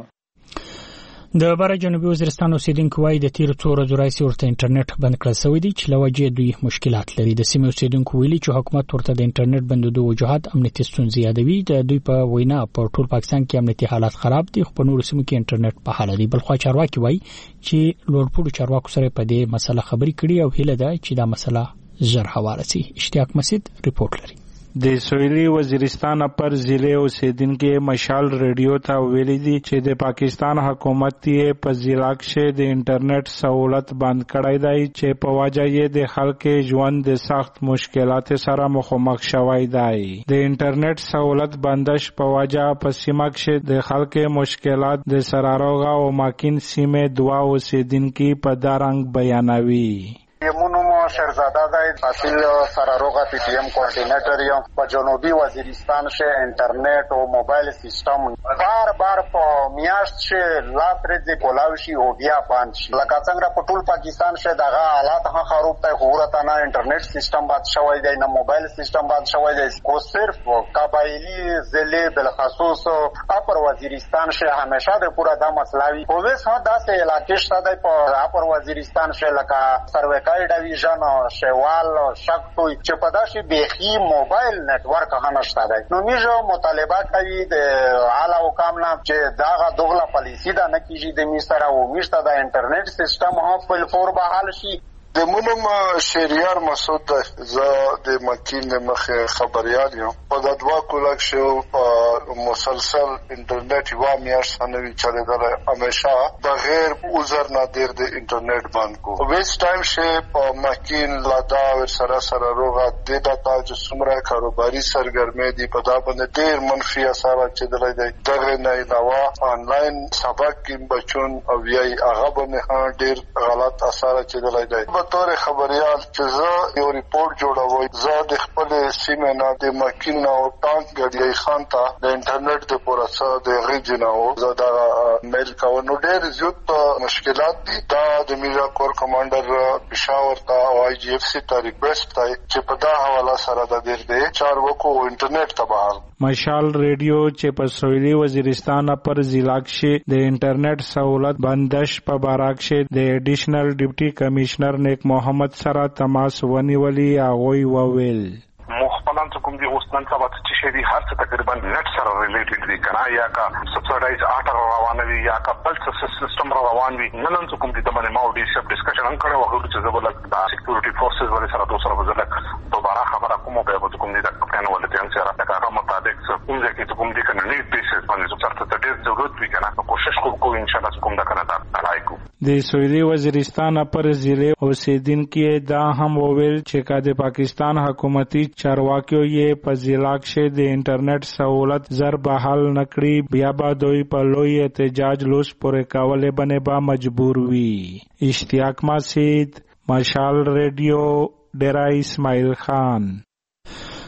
د بره جنوبي وزیرستان اوسیدونکو وایي د تیرو څو ورځو راهیسې ورته انټرنیټ بند کړل شوی دی چې له وجې دوی مشکلات لري. د سیمې اوسیدونکو ویلي چې حکومت ورته د انټرنیټ بندېدو وجوهات امنیتي ستونزې یادوي. د دوی په وینا په ټول پاکستان کې امنیتي حالات خراب دي، خو په نورو سیمو کې انټرنیټ په حال دی. بلخوا چارواکي وایي چې لوړپوړو چارواکو سره په دې مسله خبرې کړي او هیله ده چې دا مسله ژر هواره شي. اشتیاق مسعود رپورټ لري. د سویلي وزیرستان پر ضلع اوسیدونکو مشال ریډیو ته ویلي دي چې د پاکستان حکومت یې په ضلع کې د انټرنیټ سہولت بند کړی دی چې په وجه یې د خلکو ژوند د سخت مشکلات سره مخامخ شوی دی. د انټرنیټ سہولت بندش په وجه په سیمه کې د خلکو مشکلات د سراروغه او ماکین سیمه دوا اوسیدونکو په دارنګ بیانوي. یمونو شهرزاده دی، حاصل سراروغه پی ٹی ایم کوارډینیټر یم. په جنوبي وزیرستان کې انټرنیټ او موبایل سیستم بار بار په میاشت کې لا پرې کولاوي شي او بیا باندې شي. لکه څنګه په ټول پاکستان کې دغه حالات هم خراب دی، خو ورته نه انټرنیټ سیستم باد شوی دی نه موبایل سیستم باد شوی دی. کو صرف قبایلی ضلع بالخصوص اپر وزیرستان کې همیشه د پورا دا مسله وي. خو اوس هم داسې علاقې شته دی په اپر وزیرستان کې لکه سرویکای ډیویژن شیوال شکتوی چې په داسې بیخي موبایل نتورک هم نشته دی. نو موږ مطالبه کوي د اعلی حکام نه چې دغه دغله پالیسي دا نه کیږي د موږ سره او موږ ته د انټرنیټ سیستم هم په فور بحال شي. د مونم شهریار مسعود زه د مکین مخه خبريال یم. په د دوا کولاک شو په مسلسل انټرنیټ یو میاشت سنوي چلیدل، همیشه بغیر عذر نادر د انټرنیټ بند کو. ویس ټایم شه په مکین لادا ور سره سره روغه د داتا چې څومره کاروباري سرګرمي دي په دا باندې ډیر منفي اثرات چلیدل دي. دغه نه علاوه آنلاین سبق کې بچون او یې هغه باندې ډیر غلط اثرات چلیدل دي. طور خبريال چې زه یو ریپورت جوړوم، زه د خپل سیمه نه د مکین او ټانک غړي خان ته د انټرنیټ د پروسه د غږ نه او زه دا میل کوم. نو ډېر زیات مشکلات دي. دا د میرا کور کمانډر پېښور ته او آی جی اف سی ته ریکوست دی چې په دا حواله سره د ډېر دي چار وکو انټرنیټ ته بحال. مشال ریډیو چې په سویلي وزیرستان پر ضلع کې د انټرنیټ سہولت بندش په باره کې د ایډیشنل ډیپټي کمشنر نیک محمد سره تماس ونیولي. هغوی وویل مخبلان څه کوم دي اوس نن سبا چې شي دي هر څه تقریبا نت سره ریلیټډ دي کنه، یا کا سبسایډایز آټر روان وي یا کا بل څه سیستم روان وي. نن څه کوم دي د باندې ما ډي سب ډسکشن هم کړو او چې زبر د سکیورټي فورسز ولې سره دوه سره وزلک دوباره خبره کوم به کوم دي د کپټان ولې ته سره د هغه مطابق کوم ځای کې کوم دي کنه نیټ بیسز باندې څه څه ډېر ضرورت وي کنه، کوشش کوو ان شاء الله کوم دا کنه دا لایکو. د سویلي وزیرستان پر ضلع اوسیدونکو دا هم وویل چې کا د پاکستان حکومتي چارواکیو یې په ضلع کې د انټرنیټ سہولت زر بحال نکړي، بیا به دوی په لوی احتجاج لوس پورې کولې باندې به مجبور وي. اشتیاق مسعود، مشال ریډیو، ډیرا اسماعیل خان.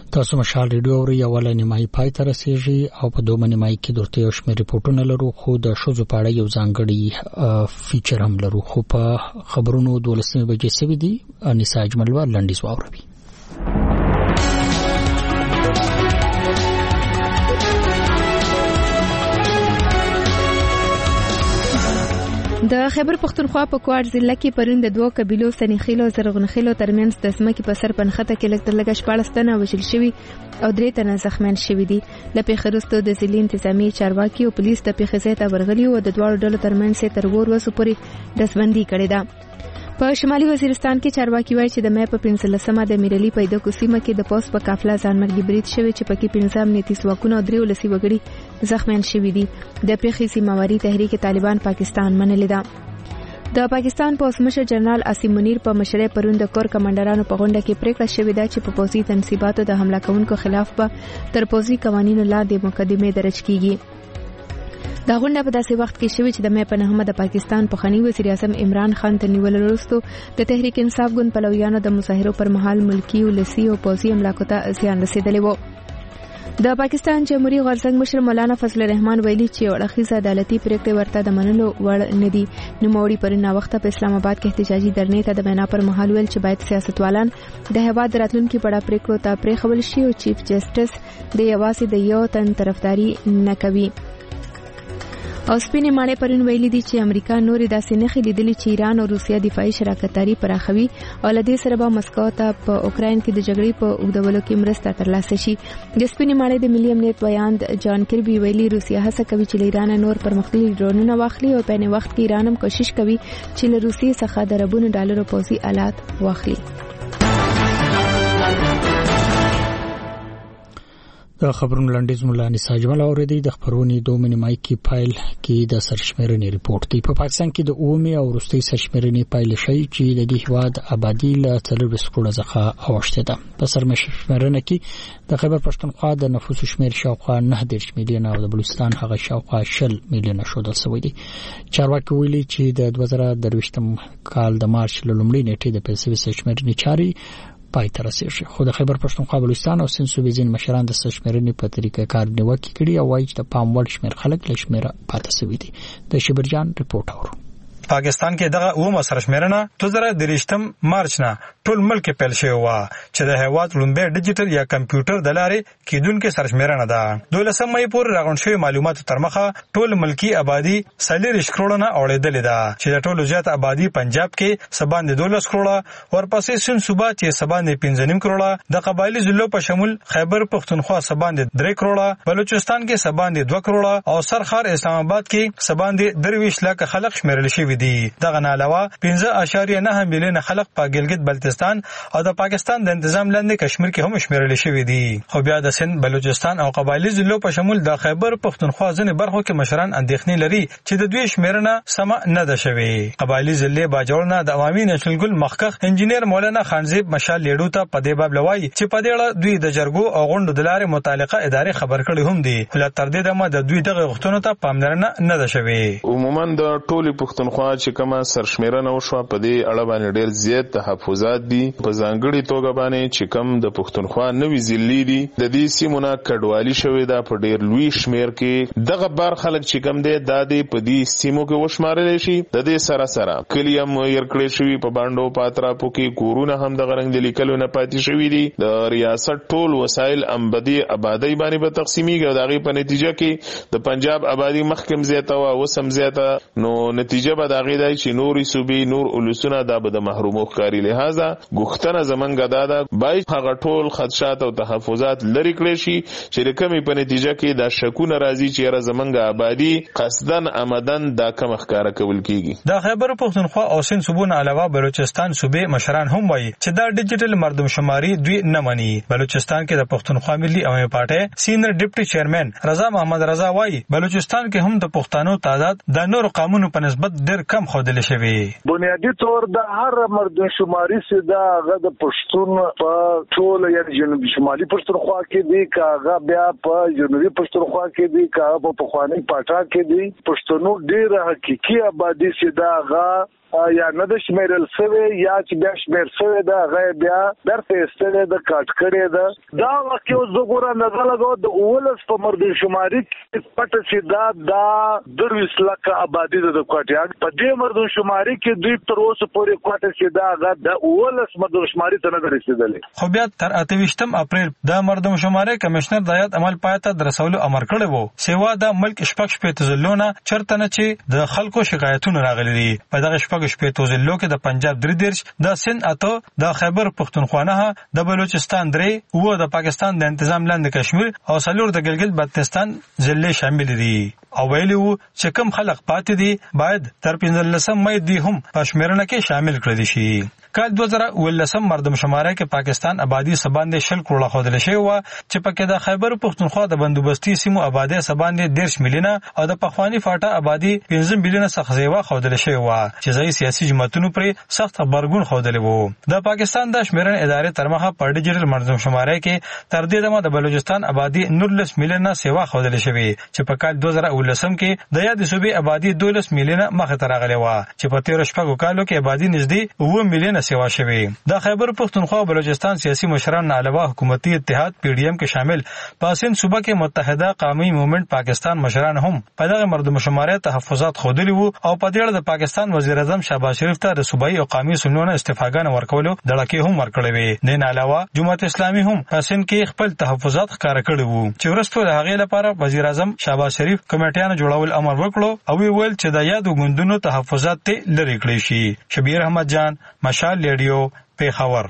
تاسو مشال ریډیو اوري اوله نیمایي پای ته رسیږي او په دوه نیمایي کې درته یو شمېر ریپورتونه لرو خو د شوزو په اړه یو ځانګړی فیچر هم لرو خو په خبرونو دولسمه بجې سوي دي انیسا اجمل و لنډیز واوروي. د خیبر پختونخوا په کوټ ضلع کې پرون د دوه قبيلو سنیخیل او زرغونخیل ترمنځ د سمکې په سر پنخته کې لږ تر لږه شپاړس تنه وژل شوي او درې تنه زخمیان شوي دي. له پیښې وروسته د ضلع انتظامی چارواکي او پولیس د پیښې ځای ته ورغلي او د دواړو ډلو ترمنځ تر ور وسو پورې ډزبندي کړې ده. په شمالي وزیرستان کې چارواکي وایي چې د مې په پنځلسمه د میرلی پیدا کو سیمه کې د پوس په قافله ځانمرګي برید شوی چې پکې پنځه امنیتي ځواکونه او درې ولسي وګړي زخمیان شوي دي. د پیښې سیماواري تحریک طالبان پاکستان منلې ده. د پاکستان پوسمشر جنرال عاصم منیر په مشرۍ پرون د کور کمانډرانو په غونډه کې پریکړه شوې ده چې په پوځي تنصیباتو د حمله کوونکو خلاف به تر پوځي قوانینو لاندې مقدمه درج کیږي. دا غونډه په داسې وخت کې شوې چې د مې په نهمه د پاکستان پخوانی وزیر اعظم عمران خان ته نیول وروسته د تحریک انصاف ګوند پلویانو د مظاهرو پر مهال ملکی ولسی او پوځي املاکو ته زیان رسیدلی و. د پاکستان جمهوریت غورځنګ مشر مولانا فضل الرحمن ویلي چې اړخیز عدالتي پریکړې ورته د منلو وړ نه دي. نوموړي پر ناوخته په اسلام آباد کې احتجاجي درنې ته د وینا پر مهال ویل چې باید سیاستوالان د هیواد راتلونکي په اړه پریکړو ته پرېښول شي او چیف جسټس د یوازې د یو تن طرفداري نه کوي. او سپینې ماړې پرون ویلي دي چې امریکا نورې داسې نښې لیدلې چې ایران او روسیا دفاعي شراکتداري پراخوي او له دې سره به مسکو ته په اوکراین کې د جګړې په اوږدولو کې مرسته ترلاسه شي. د سپینې ماړې د ملي امنیت ویاند جان کربي ویلي روسیا هڅه کوي چې له ایران نور پرمختللي ډرونونه واخلي او په نوي وخت کې ایران هم کوشش کوي چې له روسیې څخه د اربونو ډالرو پوځي آلات واخلي. د خبرونو لنډیز مولا انیسا اجمل اوریدي د خبرونې دوه نیمایي کې پایل کې د سرشمېرنې ریپورت دی. په پاکستان کې د اومي او وروستي سرشمېرنې پایل شي چې د دې هواد آبادی له څلور سکوړه ځخه اوښته ده. په سرشمېرنه کې د خیبر پښتونخوا د نفوس شمېر شاوخوا نه دېرش میلیونه او د بلوچستان هغه شاوخوا شل میلیونه شودل شوی دی. چارواکي ویلي چې د دوه زره درویشتم کال د مارچ له لومړۍ نیټې د پیسې سرشمېرنې چاري پای ته رسیږي. خو د خیبر پښتونخوا بلوچستان او سند صوبې ځین مشران د سرشمېرنې په طریقه کار نیوکه کړې او وايي چې د پام وړ شمېر خلک له شمېره پاتې شوي دي. د شبرجان ریپورت اورو. پاکستان کې دغه اومه سرشمېرنه دوه زره درویشتم مارچ نه ټول ملک پیل شوی و چې د هیواد لومبه ډیجیټل یا کمپیوټر د لارې کېدونکو سرشمېرنه ده. دولسم مې پورې راغون شوی معلوماتو تر مخه ټول ملکی آبادی سلیریش کروڑه اورېدلې ده چې د ټولو زیات آبادی پنجاب کې سبان د دولس کروڑه ورپسې سن صوبه چې سبان د پنځه نیم کروڑه د قبایلی ضلعو په شمول خیبر پښتونخوا سبان د درې کروڑه بلوچستان کې سبان د دوه کروڑه او سرخار اسلام آباد کې سبان د درویش لک خلق شمیرل شوی دي. دغه نه علاوه پنځه اعشاریه نه میلیونه خلک په ګلګت بلتستان او د پاکستان د تنظیم لاندې کشمیر کې هم شمیرل شوی دي. خو بیا د سند بلوچستان او قبایلی ضلعو په شمول د خیبر پښتونخوا ځینې برخو کې مشران اندېښنې لري چې د دوی شمیرنه سم نه ده شوی. قبایلی ضلع باجوړنه د عوامي نېشنل ګل مخکخ انجینیر مولانا خانزیب مشال لیډو ته په دې باب لوي چې په دې اړه دوی د جرګو او غونډو د لارې متعلقه ادارې خبر کړي هم دي. ول تر دې دمه د دوی دغه غوښتنو ته پاملرنه نه ده شوی. عموما د ټولي پښتونخوا چې کومه سرشمیرنه وشو په دې اړه باندې ډېر زیات تحفظات دي. په ځانګړي توګه باندې چې کوم د پښتونخوا نوې ضلع دي د دې سیمونه کډوالي شوې ده په ډېر لوی شمیر کې. دغه بار خلک چې کوم دي د دې په دې سیمو کې وشمارل شي د دې سره سره کلیم ير کړې شوی په باندې پاتراپو کې کورونه هم د غرنګ لیکلو نه پاتې شوی دي. د ریاست ټول وسایل امبدي آبادی باندې به تقسیمېږي او دغه په نتیجه کې د پنجاب آبادی مخکم زیاته او وسم زیاته نو نتیجه به دغه دی چې نوري صوبې نور اولسونه د بده محرومو ښکاری. لہذا غوښتنه زمونږ دادا باید هغه ټول خدشات او تحفظات لري کړی شي چې د کمی په نتیجه کې د شکونه راځي چې را زمونږ آبادی قصدن آمدن دا کم ښکارا کول کیږي. د خیبر پښتونخوا او سند صوبونو علاوه بلوچستان صوبې مشران هم وایي چې دا ډیجیټل مردم شماري دوی نه مني. بلوچستان کې د پښتونخوا ملي عوامي پارټي سینیئر ډیپټي چیرمن رضا محمد رضا وایي بلوچستان کې هم د پښتنو تعداد د نور قومونو په نسبت ډېر کم خودل شوی. بنیادی طور د هر مردم شماري سي دا غد پښتون په ټول یعنی جنوبي شمالي پښتونخوا کې دی کاغه بیا په جنوبي پښتونخوا کې دی کاغه په پخوانی پاټا کې دی پښتونو ډیر حقيقي آبادی سي دا غا یا نه د شمیرل سوی یا چې بیا شمیر سوی دا غي بیا درته استله د کټ کړي دا دا واقع زګوره نظر لګو د اولس په مردم شماري پټ سي دا دا درویس لکه آبادی د کوټه په دې مردم شماري کې دوی تر اوسه پورې کوټه سي دا غا د اولس مردم شماري ته نه رسیدلې. خو بیا تر اته ویشتم اپریل د مردم شماري کمشنر د هیئت عمل پاتہ درسولو امر کړی وو. سیوا د ملک شپږ شپې تزلونه چرته نه چې د خلکو شکایتونه راغلي دي. په دغه شپږ شپې توزلو کې د پنجاب درې دیرش د سند اته د خیبر پختونخوا نه د بلوچستان درې او د پاکستان د تنظیم لاندې کشمیر او څلور د ګلګت بلتستان ضلع شامل دي. او ویلو چې کوم خلک پاتې دي باید تر پنځلسم مې دی هم پښمرنه کې شامل کړل شي. کال دوه زره ولسم مردم شماره کې پاکستان آبادی سباندې شل کروڑه خودل شي و چې پکې د خیبر پختونخوا د بندوبستي سیمو آبادی سباندې ډیرش میلیونه او د پخوانی فاټا آبادی پنځه میلیونه څخه زیوا خودل شي و چې ځای سیاسي جماعتونو پر سخت خبرګون خودل وو. د پاکستان د شمیرن ادارې ترمخه پر ډیجیټل مردم شماره کې تر دې دمه د بلوچستان آبادی نورلس میلیونه سیوا خودل شوی چې په کال دوه زره ولسم کې د یاد صوبې آبادی دولس میلیونه مخه ته راغلی و چې په تیر شپږو کالو کې آبادی نږدې اوه میلیونه سیوا شوی. د خیبر پختونخوا او بلوچستان سیاسي مشران علاوه حکومتي اتحاد پی ډی ایم کې شامل پاسین صوبه کې متحده قومي موومنت پاکستان مشران هم په دغه مردم شماره تحفظات خوندلي وو او په دې اړه د پاکستان وزیر اعظم شهباز شریف ته د صوبایي او قومي سنونو استفاګان ورکولو دړکې هم ورکړې وې. نه علاوه جماعت اسلامي هم پاسین کې خپل تحفظات ښکار کړي وو چې ورسته د هغې لپاره وزیر اعظم شهباز شریف کمیټیانو جوړول امر وکړو او ویل چې د یادو ګوندونو تحفظات ته لری کړی شي. شبیر احمد جان مشال ریډیو پیښور.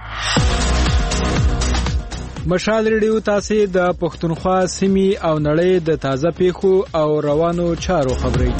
مشال ریډیو تاسو د پښتونخوا سیمې او نړۍ د تازه پیښو او روانو چارو خبري.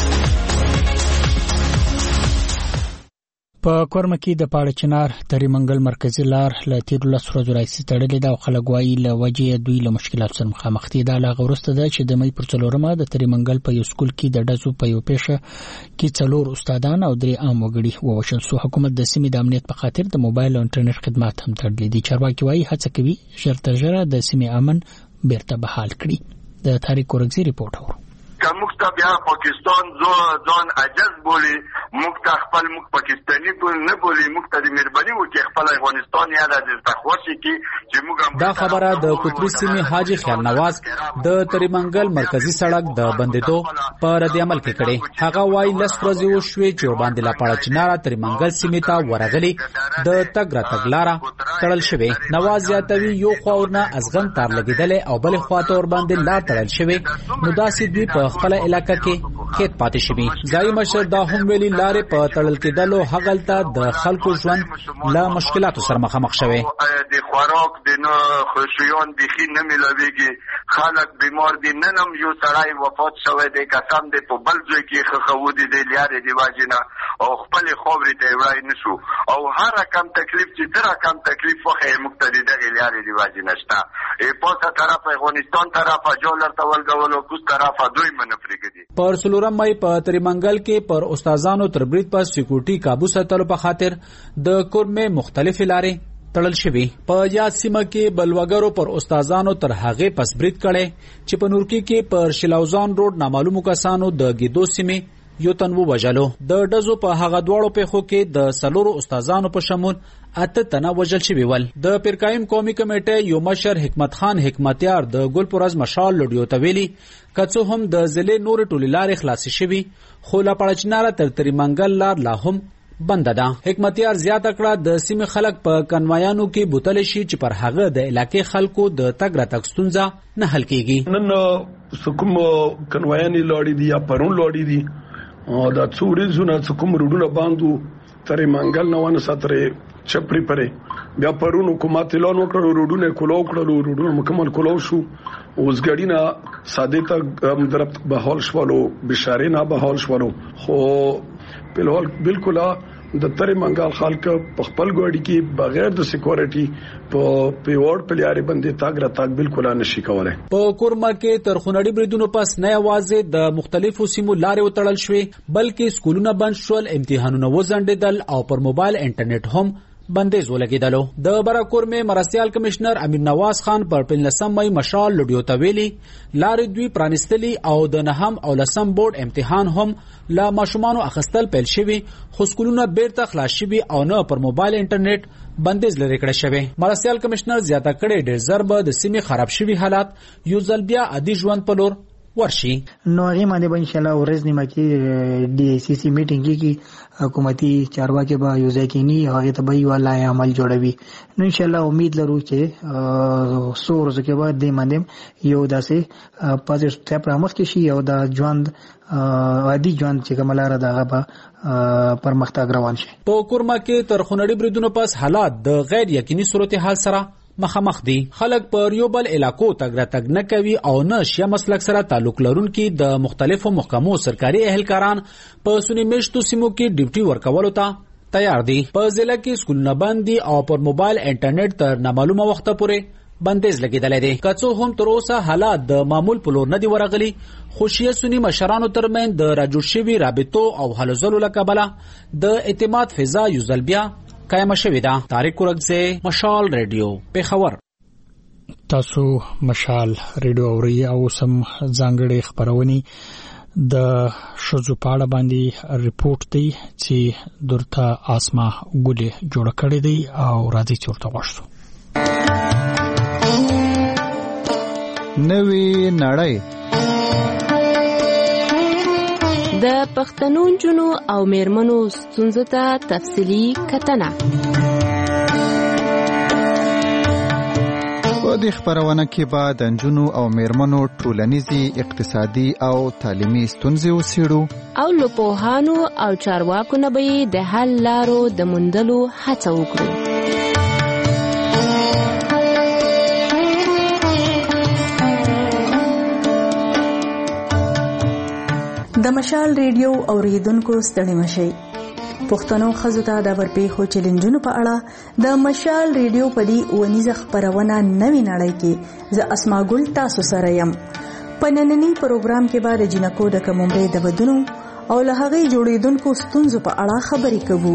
په کورم کې د پاړه چنار تری منګل مرکزی لار ل تیر له سورځ راځي تړلې دا خلک وایي له وجې دوی له مشکلات سره مخامخ دي. دا لا غورسته ده چې د مې پر څلورمه د تری منګل په یو سکول کې د ډزو په یو پیښه کې څلور استادان او درې عام وګړي ووژل شو. حکومت د سیمې د امنیت په خاطر د موبایل او انټرنیټ خدمات هم تړلې دي. چارواکي وایي هڅه کوي ژر تر ژره د سیمې امن بیرته بحال کړي. د تاریخ ورغزي رپورټ اورو. که موږ ته بیا پاکستان ځان عجز بولی موږ ته خپل موږ پاکستاني نه بولی موږ ته د مهرباني وکړي خپل افغانستان یا د تخوشي کې چې موږ دا خبره د کوتري سیمې حاجی خیال نواز د تریمنګل مرکزی سړک د بندیدو په رد عمل کې کړي. هغه وايي لس ورځې وشوي چې باندې لا پاړه چنارا تریمنګل سیمې ته ورغلي د تګ را تګلارا تړل شوی. نواز یاتوي یو خورنه ازغن تار لګیدل او بل خواته ور باندې لا تړل شوی نو داسې دوی په خپل علاقې کې کېد پاتې شوی. ځای مشر دا هم ویلي لارې په تړل کېدلو هغلته د خلکو ژوند له مشکلاتو سره مخامخ شوی. د خوراک د نه خوشیان بخي نه ملويږي خلک بیمار دي. ننم یو سړی وفات شوی دی قسم دی په بل ځای کې خخودي دی لارې دی واجنه او خپل خبرې ته وای نشو او هر رقم تکلیف چې تر رقم تکلیف وخه مقتدی دغه لارې دی واجنه شته. ای په طرف افغانستان طرف جولر تول غولو کوس طرف دوی منفرګ دي. پر سلورم مې په تریمنګل کې پر استادانو تر برید په سکیورټي قابو ساتلو په خاطر د کورمه مختلفې لارې تړل شوی. په یاد سیمه کې بلوګرو پر استادانو تر هغه پس برید کړي چې په نورکی کې پر شلاوزان روډ نامعلومو کسانو د ګیدو سیمه یو تنو وجلو. د ډزو په هغه دواړو پیښو کې د سلورو استادانو په شمول اته تنه وجل شوی ول. د پیرکایم قومي کمیټې یو مشر حکمت خان حکمتیار د ګلپورز مشال لډیو تویلی کڅو هم د ضلع نور ټولې لارې خلاصې شوی خو لا پړچناره تر تریمنګل لار لا هم بند ده. حکمتیار زیاته کړه د سیمې خلک په کنوایانو کې بوتل شي چې پر هغه د علاقې خلکو د تګ را تګ ستونزه نه حل کیږي. نن سکم کنوایانی لوړی دي یا پرون لوړی دي دا څوري زونه سکم روډونه باندې تریمنګل نه ونه ساتره چپری پرې بیا پرون حکومت اعلان وکړ روډونه کولو کړل روډونه مکمل کولو شو اوس غړینا ساده ته درب بهال شوالو بشاره نه بهال شوالو خو په لول بالکل د تری منګال خلک په خپل ګوډي کې بغیر د سکیورټي په پیوړ پلیاري باندې تاګ را تاګ بالکل نشي کولای. په کورما کې تر خونړي بریدونو پس نه یوازې د مختلفو سیمو لارې وتړل شوې بلکې سکولونه بند شول، امتحانونه وځنډېدل او پر موبایل انټرنیټ هم بندیز ولګیدلو. د براکور مې مرستيال کمشنر امیر نواز خان پر پنځلسم مې مشال لډیو ته ویلي لارې دوی پرانستلي او د نهم او لسم بورډ امتحان هم لا ماشومانو اخستل پیل شوی، خو سکولونه بیرته خلاص شوي او نه پر موبایل انټرنیټ بندیز لري کړی شوی. مرستيال کمشنر زیاته کړي ډېر ضرب د سیمې خراب شوي حالات یو ځل بیا عادي ژوند په لور ورشي. نو هغه باندې به ان شاء الله ورځ نیمه کې ډي سی سی میټینګ کې حکومتي چارواکي به یو ځای کې نه هغه ته به یو لای عمل جوړوي. نو ان شاء الله امید لرو چې سور ځکه به د باندې یو داسې پازیټیو سټپ رامخ کې شي او د ژوند عادي ژوند چې کوملاره دغه به پرمختګ روان شي. په کورما کې تر خونړي بریدونو پس حالات د غیر یقیني صورتحال سره مخامخ دي. خلک پر یو بل علاقو تګ راتګ نه کوي او نه شیا مسلک سره تعلق لرونکي د مختلفو محکمو سرکاري اهلکاران په سنی میشتو سیمو کې ډیوټي ورکولو ته تیار دي. په ضلع کې سکولونه بند دي او پر موبایل انټرنیټ تر نامعلومه وخت پورې بندیز لګیدل دي. کڅو هم تر اوسه حالات د معمول په لور نه دی ورغلي، خو شیعه سنی مشرانو ترمن د راجو شوی رابطو او هلو ځلو لکبله د اعتماد فضا یو ځل بیا قائم شوی دا. طارق ورغزه، مشال ریډیو، پیښور. تاسو مشال ریډیو اوري او سم ځانګړي خبرونه د شوزو پاړه باندې ریپورت دی چې درته اسما ګولې جوړ کړی دی او راځي چورته واشو. نوې نړۍ د پښتنو جنو او میرمنو ستونزو ته تفصیلی کتنه. په دې خبرونه کې به د جنو او میرمنو ټولنیزي، اقتصادي او تعلیمي ستونزې وڅېړو او له پوهانو او چارواکو نه به د حل لارو د موندلو هڅه وکړو. د مشال ریډیو اوریدونکو ستړي مشئ. پښتنو ښځو ته د ورپېښو چیلنجونو په اړه د مشال ریډیو په دې اونیزه خپرونه نوې نړۍ کې زه اسما ګل تاسو سره یم. په ننني پروګرام کې به د جنکو د کمومرې د ودونو او له هغې جوړېدونکو ستونزو په اړه خبرې کوو.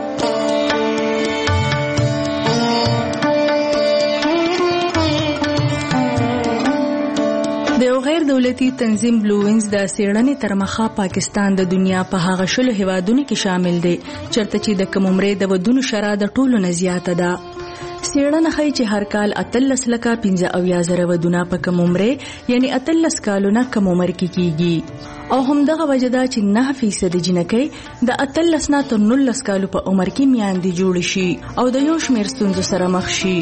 غیر دولتي تنظیم بلو وینز د سیړنې تر مخه پاکستان د دنیا په هغه شلو هیوادونو کې شامل دی چرته چې د کمومرې د ودونو شرح د ټولو نه زیاته ده. سیړنه ښیي چې هر کال اتلس لکه پنځه اویا زره ودونه په کمومرې یعنی اتلس کالونه کم عمر کې کیږي او همدغه وجه ده چې نه فیصد جنکۍ د اتلس نه تر نولس کالو په عمر کې میاندې جوړ شي او د یو شمېر ستونزو سره مخ شي.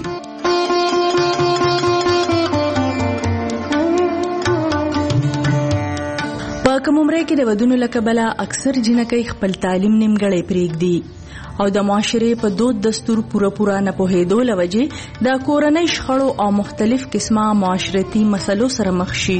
په کمومرې کې د ودونو لکبله اکثر جنکۍ خپل تعلیم نیمګړی پرېږدي او د معاشرې په دود دستور پوره پوره نه پوهېدو له وجې د کورنۍ شخړو او مختلف قسمه معاشرتي مسلو سره مخ شي.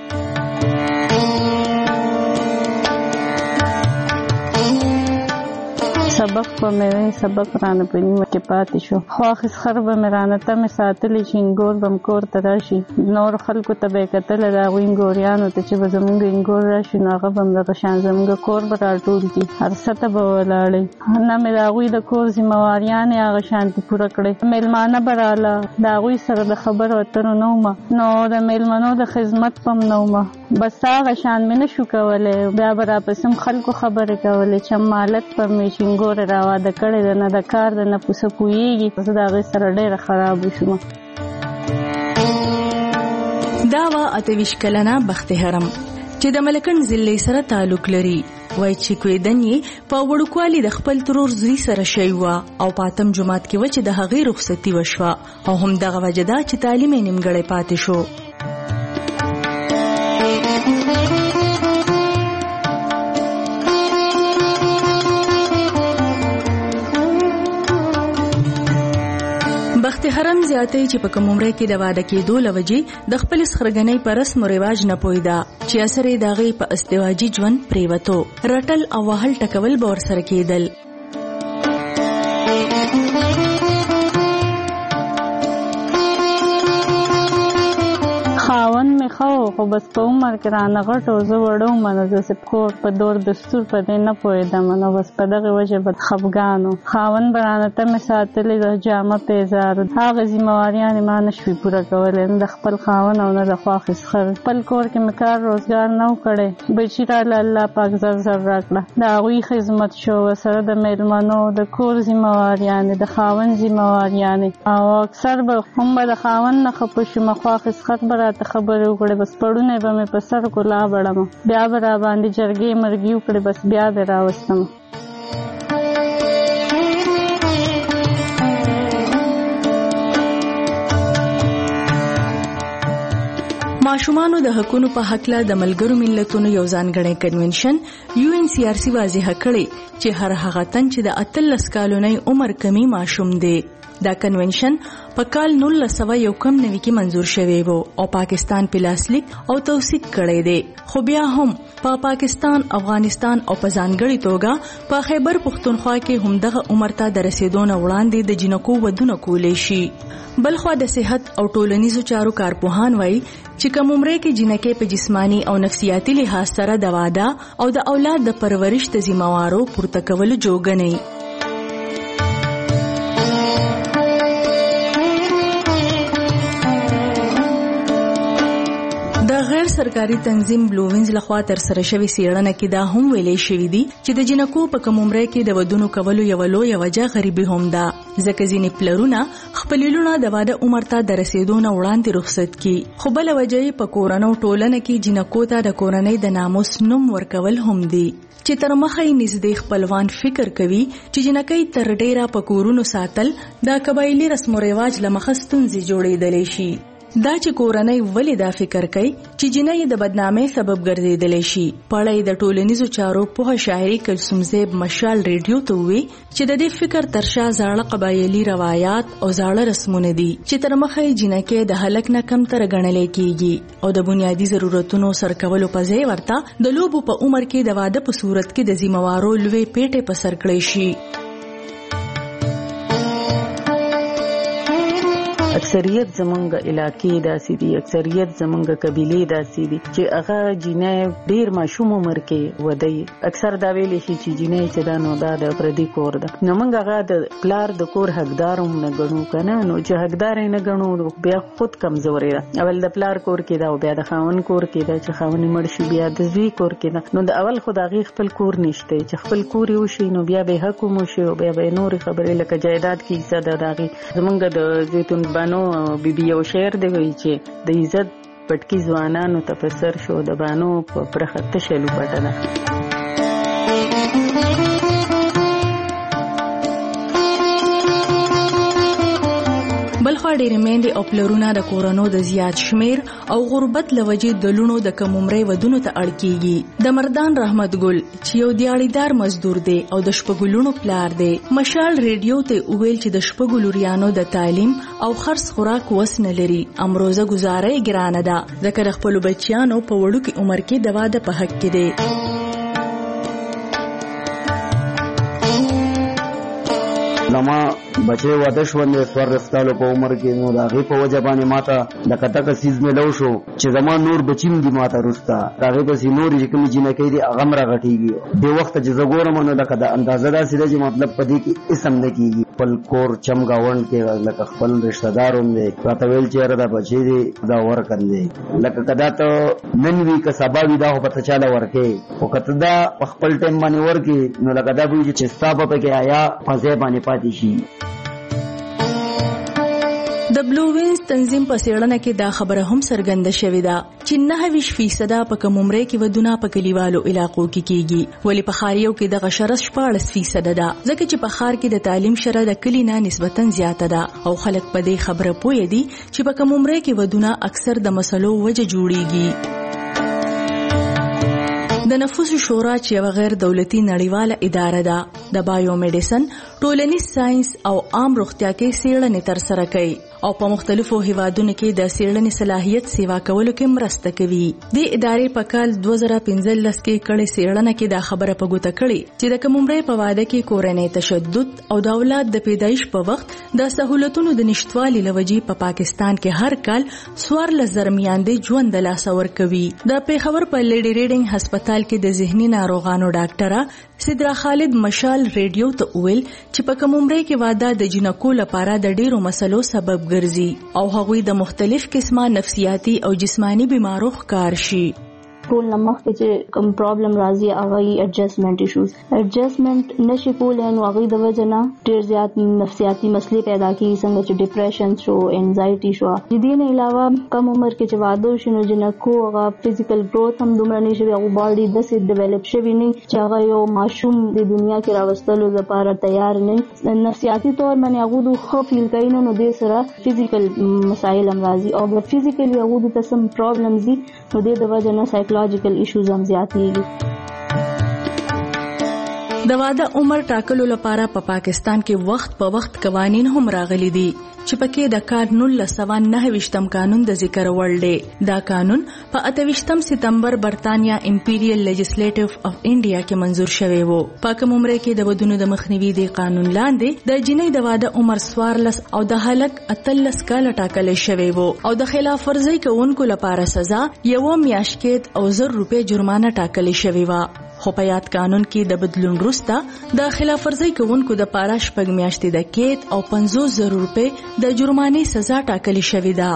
سبق په مې سبق رانه په نیمه کې پاتې شو، خو اخر خر به مې رانه ته مې ساتلې چې انګور به م کور ته راشي. نور خلکو ته به یې کتله د هغوی انګوریانو ته چې به زمونږ انګور راشي نو هغه به م دغه شان زمونږ کور به راټول کړي، هر څه ته به ولاړئ. نه مې د هغوی د کور ذمهواریانې هغه شانتې پوره کړې. میلمانه به راله د هغوی سره د خبرو اترو نه ومه، نو د میلمنو د خدمت په م نه ومه، بس هغه شان مې نه شو کولی. بیا به راپسې م خلکو خبرې کولې چې مالک پر مې چې انګور راواده کړی ده، نه د کار ده نه پوسه پوهېږي. زه د هغې سره ډېره خراب شوم. دا وه اته ویشت کلنه بخت حرم چې د ملکن ضلعې سره تعلق لري. وایي چې کویدن یې په وړوکوالي د خپل ترور زوی سره شوی وه او په اتم جومات کې وه چې د هغې رخصتي وشوه او همدغه وجه ده چې تعلیم یې نیمګړی پاتې شو. بخت حرم هم زیاتې چې په کوم عمر کې د واده کېدو لوجې د خپل سخرګنۍ پر رسم او رواج نه پویدا چې اثر یې دغه په ازدواجی ژوند پریوتو رټل او وهل ټکول به ورسره کېدل. خاون می خو خو بس په عمر کې رانه غټ او زه وړو منو زه سپ کور په دور دستور په دې نه پوهېدم نو بس په دغه وجه بد خفګانو خاون برانه ته مې ساتلې د جامه پیزار هغه ذمہواریانې ما نشوي پوره کولی نه د خپل خاون او نه د خواښې څخه خپل کور کې مې کار روزګار نه و کړی بچي راله الله پاک زر زر راکړه د هغوی خدمت شو سره د میلمنو د کور ذمہواریانې د خاون ذمہواریانې او اکثر به هم به د خاون نه خفه شوم خواښې څخه به راته خبرې وکړې بس پړونه به مې په سر کو لا بړم بیا به را باندې جرګې مرګي وکړې بس بیا به راوستم. ماشومانو د حقونو په حق له د ملګرو ملتونو یو ځانګړی کنونشن یو ان سی آر سی واضح کړی چې هر هغه تن چې د اتلس کالو نه عمر کمی ماشوم دی. دا کنونشن په کال نولس سوه یو کم نوي کې منزور شوی وو او پاکستان په لاسلیک او توثیق کړی دی خو بیا هم په پا پاکستان افغانستان او په ځانګړي توګه په خیبر پختونخوا کې هم دغه عمر ته د رسیدو نه وړاندې د جنکو ودونه کولې شي. بلخوا د صحت او ټولنیزو چارو کارپوهان وایي چې کوم عمر کې جنکې په جسمانی او نفسیاتي لحاظ سره د واده او د اولاد د پرورش د ذمہوارو پورته کول جوګنی. غیر سرکاري تنظیم بلو وینز لخوا تر سره شوی سیړنه کې دا هم ویلې شوی دی چې د جنکو په کوم عمر کې د ودونو کولو یو لوی وجه غریبي هم ده ځکه ځینې پلرونه خپل لونه د واده عمر ته د رسیدو نه وړاندې رخصت کی خو بل وجه په کورونو ټولنه کې جنکو ته د کورنۍ د ناموس نوم ورکول هم دی چې تر مخه یې نږدې خپلوان فکر کوي چې جنکۍ تر ډیره په کورونو ساتل د قبایلی رسم او رواج لمخه ستونزې جوړېدلې شي. دا چې کورنۍ ولې دا فکر کوي چې جنۍ د بدنامۍ سبب ګرځېدلې شي. پړای د ټولنیزو چارو په شاعري کلثوم زیب مشال ریډیو ته وی چې د دې فکر ترشا زاړه قبایلی روایت او زاړه رسمونه دي چې تر مخه جنکۍ د هلک نه کم تر ګڼلې کیږي او د بنیادی ضرورتونو سرکولو په ځای ورته د لوبو په عمر کې د واده په صورت کې د ذمہوارو لوی پیټه په سر کړی شي. اکثریت زمونږ علاقې داسې دي اکثریت زمونږ قبیلې داسې دي چې هغه جنۍ ډیر ماشوم عمر کې ودی اکثر دا ویلې شي چې جنۍ چې دا نو دا د پردي کور ده نو موږ هغه د پلار د کور حقدار هم نه ګڼو کنه نو چې حقدار نه ګڼو بیا خود کمزوري ده اول د پلار کور کې دا او بیا د خاون کور کې دا چې خاون مړ شي بیا د زوی کور کې دا نو د اول خود هغه خپل کور نشته چې خپل کور یو شي نو بیا به حق مو شي او بیا به نور خبرې لکه جایداد کې حصہ ده داغي زمونږ د زیتون بانو بی بی یو شعر دی وی چې د عزت پټکی ځوانانو ته په سر شو د بانو په پرخته شلو پټنه. بلخوا ډېر میندې او پلرونه د کورونو د زیات شمیر او غربت لوجې د لونو د کم عمرې ودونو ته اړ کیږي. د مردان رحمت ګل چې یو دیاړیدار مزدور دی او د شپږ لونو پلار دی مشال ریډیو ته ویل چې د شپږ لوریانو د تعلیم او خرڅ خوراک وس نه لري امروزه گزارې ګرانه ده ځکه خپل بچیانو په وړو کې عمر کې د واده په حق کې دی. لما بچي واده شوندې سور رفتالو په عمر کې نو دا غي په وجه باندې ماته د کټه کسیز مې لو شو چې زمان نور بچیم دي ماته رستا راغې په سینور چې کوم جنکې دي اغم را غټيږي د وخت چې زګورم نو لکه د اندازه دا سره چې مطلب پدې کې اسم نه کیږي خپل کور چمګاون کې لکه خپل رشتہ داروم دي راته ویل چې را بچي دي دا ور کړي لکه کدا ته نن وی که سبا وی دا پته چاله ورکه او کته دا خپل ټیم باندې ورکه نو لکه دا وی چې سبا په کې آیا فزه باندې پاتې شي. د بلو وینز تنظیم په سیړنه کې دا خبره هم څرګنده شوې ده چې نه ویش فیصد په کوم عمر کې ودونه په کلیوالو علاقو کې کیږي ولی په خاریو کې د غشرس شپاړس فیصد ده ځکه چې په خار کې د تعلیم شره د کلی نه نسبتا زیاته ده او خلک په دې خبره پوي دي چې په کوم عمر کې ودونه اکثر د مسلو وجه جوړیږي. د نفوس شورا چې یو غیر دولتي نړیواله اداره ده د بایو میډیسن ټولنیز ساينس او عام روغتیا کې څېړنې ترسره کوي او په مختلفو هیوادونو کې د څېړنې صلاحیت سیوا کولو کې مرسته کوي. د ادارې په کال دوه زره پنځلس کې کړې څېړنه کې دا خبره په ګوته کړې چې د کوم عمرې په واده کې کورنۍ تشدد او د اولاد د پیدایش په وخت د سہولتونو د نشټوالي لوجې په پاکستان کې هر کال څوارلس زره میندې ژوند د لاسه ورکوي. د پیښور په لیډي ریډینګ هسپتال کې د ذهني ناروغانو ډاکټره سدرا خالد مشال ریډیو ته ویل چې په کوم عمرې کې واده د جنکو لپاره د ډیرو مسلو سبب ګرځي او هغوی د مختلف قسمه نفسیاتي او جسمانی بیمارو ښکار شي. ټول نمخ کې چې کوم پرابلم راځي هغه ایڈجسټمنٹ ایشوز ایڈجسټمنٹ نشي کولای نو هغه د وجه نه ډیر زیات نفسیاتي مسلې پیدا کیږي څنګه چې ډیپریشن شو انزایټي شو. د دې نه علاوه کم عمر کې چې واده شنو جنکو هغه فزیکل گروث هم دومره نشي هغه باډي د سې ډیولپ شوی نه چې هغه یو ماشوم د دنیا کې راوستلو لپاره تیار نه. نفسیاتي تور باندې هغه د خو فیل کوي نو د سره فزیکل مسایل هم راځي او د فزیکلی هغه د تسم پرابلمز دي نو د وجه نه سایکولوژیکل ایشوز هم زیاتېږي. د واده عمر ټاکلو لپاره په پا پاکستان کې وخت په وخت قوانین هم راغلي دي چې پکې د کال نولس سوه نهه ویشتم قانون د ذکر وړ دی. دا قانون په اته ویشتم سپتمبر برتانیا امپیریل لیجسلیټیو اف انډیا کې منزور شوی وو. په کوم عمر کې د ودونو د مخنیوي د قانون لاندې د جنۍ د واده عمر څوارلس او د هلک اتلس کاله ټاکل شوی وو او د خلاف ورزي کوونکو لپاره سزا یو میاشت قید او زر روپۍ جرمانه ټاکل شوی و. خو په یاد قانون کې د بدلون وروسته د خلاف ورزي کوونکو د پاره شپږ میاشتې د قید او پنځوس زره روپۍ د جرمانې سزا ټاکل شوې ده.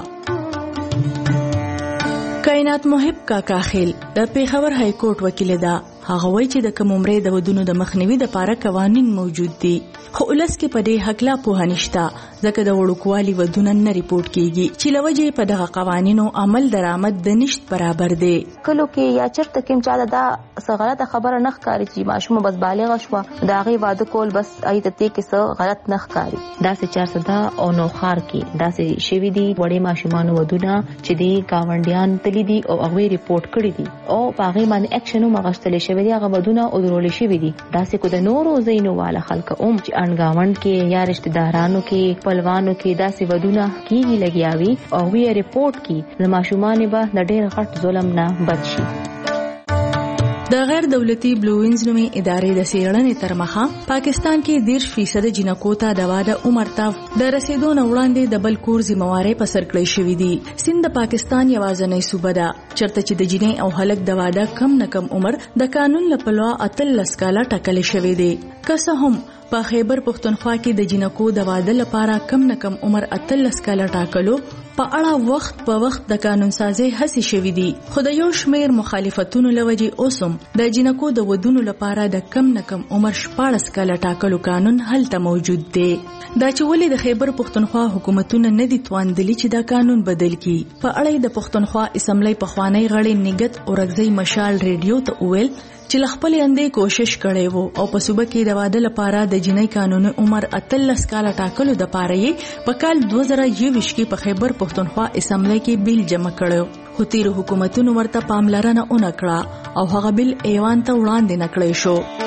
کائنات محب کاکا خیل د پیښور های کورټ وکیل ده. هغه وایي چې د کوم عمرې د ودونو د مخنیوي لپاره قوانین موجود دي خو ولس کې په دې حق لا پوهه نشته ځکه د وړوکوالي ودونه نه ریپورت کیږي چې لوجې په دغه قوانینو عمل درآمد د نشت برابر دی. کلو کې یا چرته کې چا دا څه غلطه خبره نه ښکاري چې ماشوم بس بالغ شو دا غي واده کول بس ایته ته کې څه غلط نه ښکاري. دا سه چار صدا او نو خار کې دا سه شوی دي وړې ماشومان ودونه چې دی گاونډیان تللی دي او هغه ریپورت کړی دي او هغه باندې اکشن مغشتل شوی دی هغه ودونه او درول شوی دي. دا سه کو د نورو زینو والا خلک اوم چې انګاوند کې یا رشتہ دارانو کې پلوانو کې دا سه ودونه کیږي لګیاوي او وی ریپورت کی د ماشومان به د ډېر غټ ظلم نه بچ شي. د غیر دولتي بلوینز نومي ادارې د څېړنې تر مخه پاکستان کې ډېر فیصد جنکو ته د واده عمر ته د رسیدو نه وړاندې د بل کور ذمہواري په سر کړی شوې دي. سند د پاکستان یوازینۍ صوبه ده چرته چې د جنۍ او هلک د واده کم نه کم عمر د قانون لپاره اتلس کاله ټاکل شوی دی. که څه هم په خیبر پښتونخوا کې د جنکو د واده لپاره کم نه کم عمر اتلس کاله ټاکلو په اړه وخت په وخت د قانون سازي هڅې شوې دي خو د یو شمېر مخالفتونو لوجې اوسم د جنکو د ودونو لپاره د کم نه کم عمر شپاړس کاله ټاکلو قانون هلته موجود دی. دا چې ولې د خیبر پښتونخوا حکومتونه نه دي توانېدلي چې دا قانون بدل کړي. په اړه د پښتونخوا اسمبلی پخوانی غړي نګت اورګزی مشال ریډیو ته ویل چې خپل اندې کوشش کړي وو او په صوبه کې د واده لپاره د جنۍ قانوني عمر اتلس کاله ټاکلو د پاره یې په کال دوه زره یوویشت کې په خیبر پښتونخوا اسمبلی کې بیل جمع کړو خو تیر حکومتونو ورته پاملرنه ونه کړه او هغه بیل ایوان ته وړاندې نکړی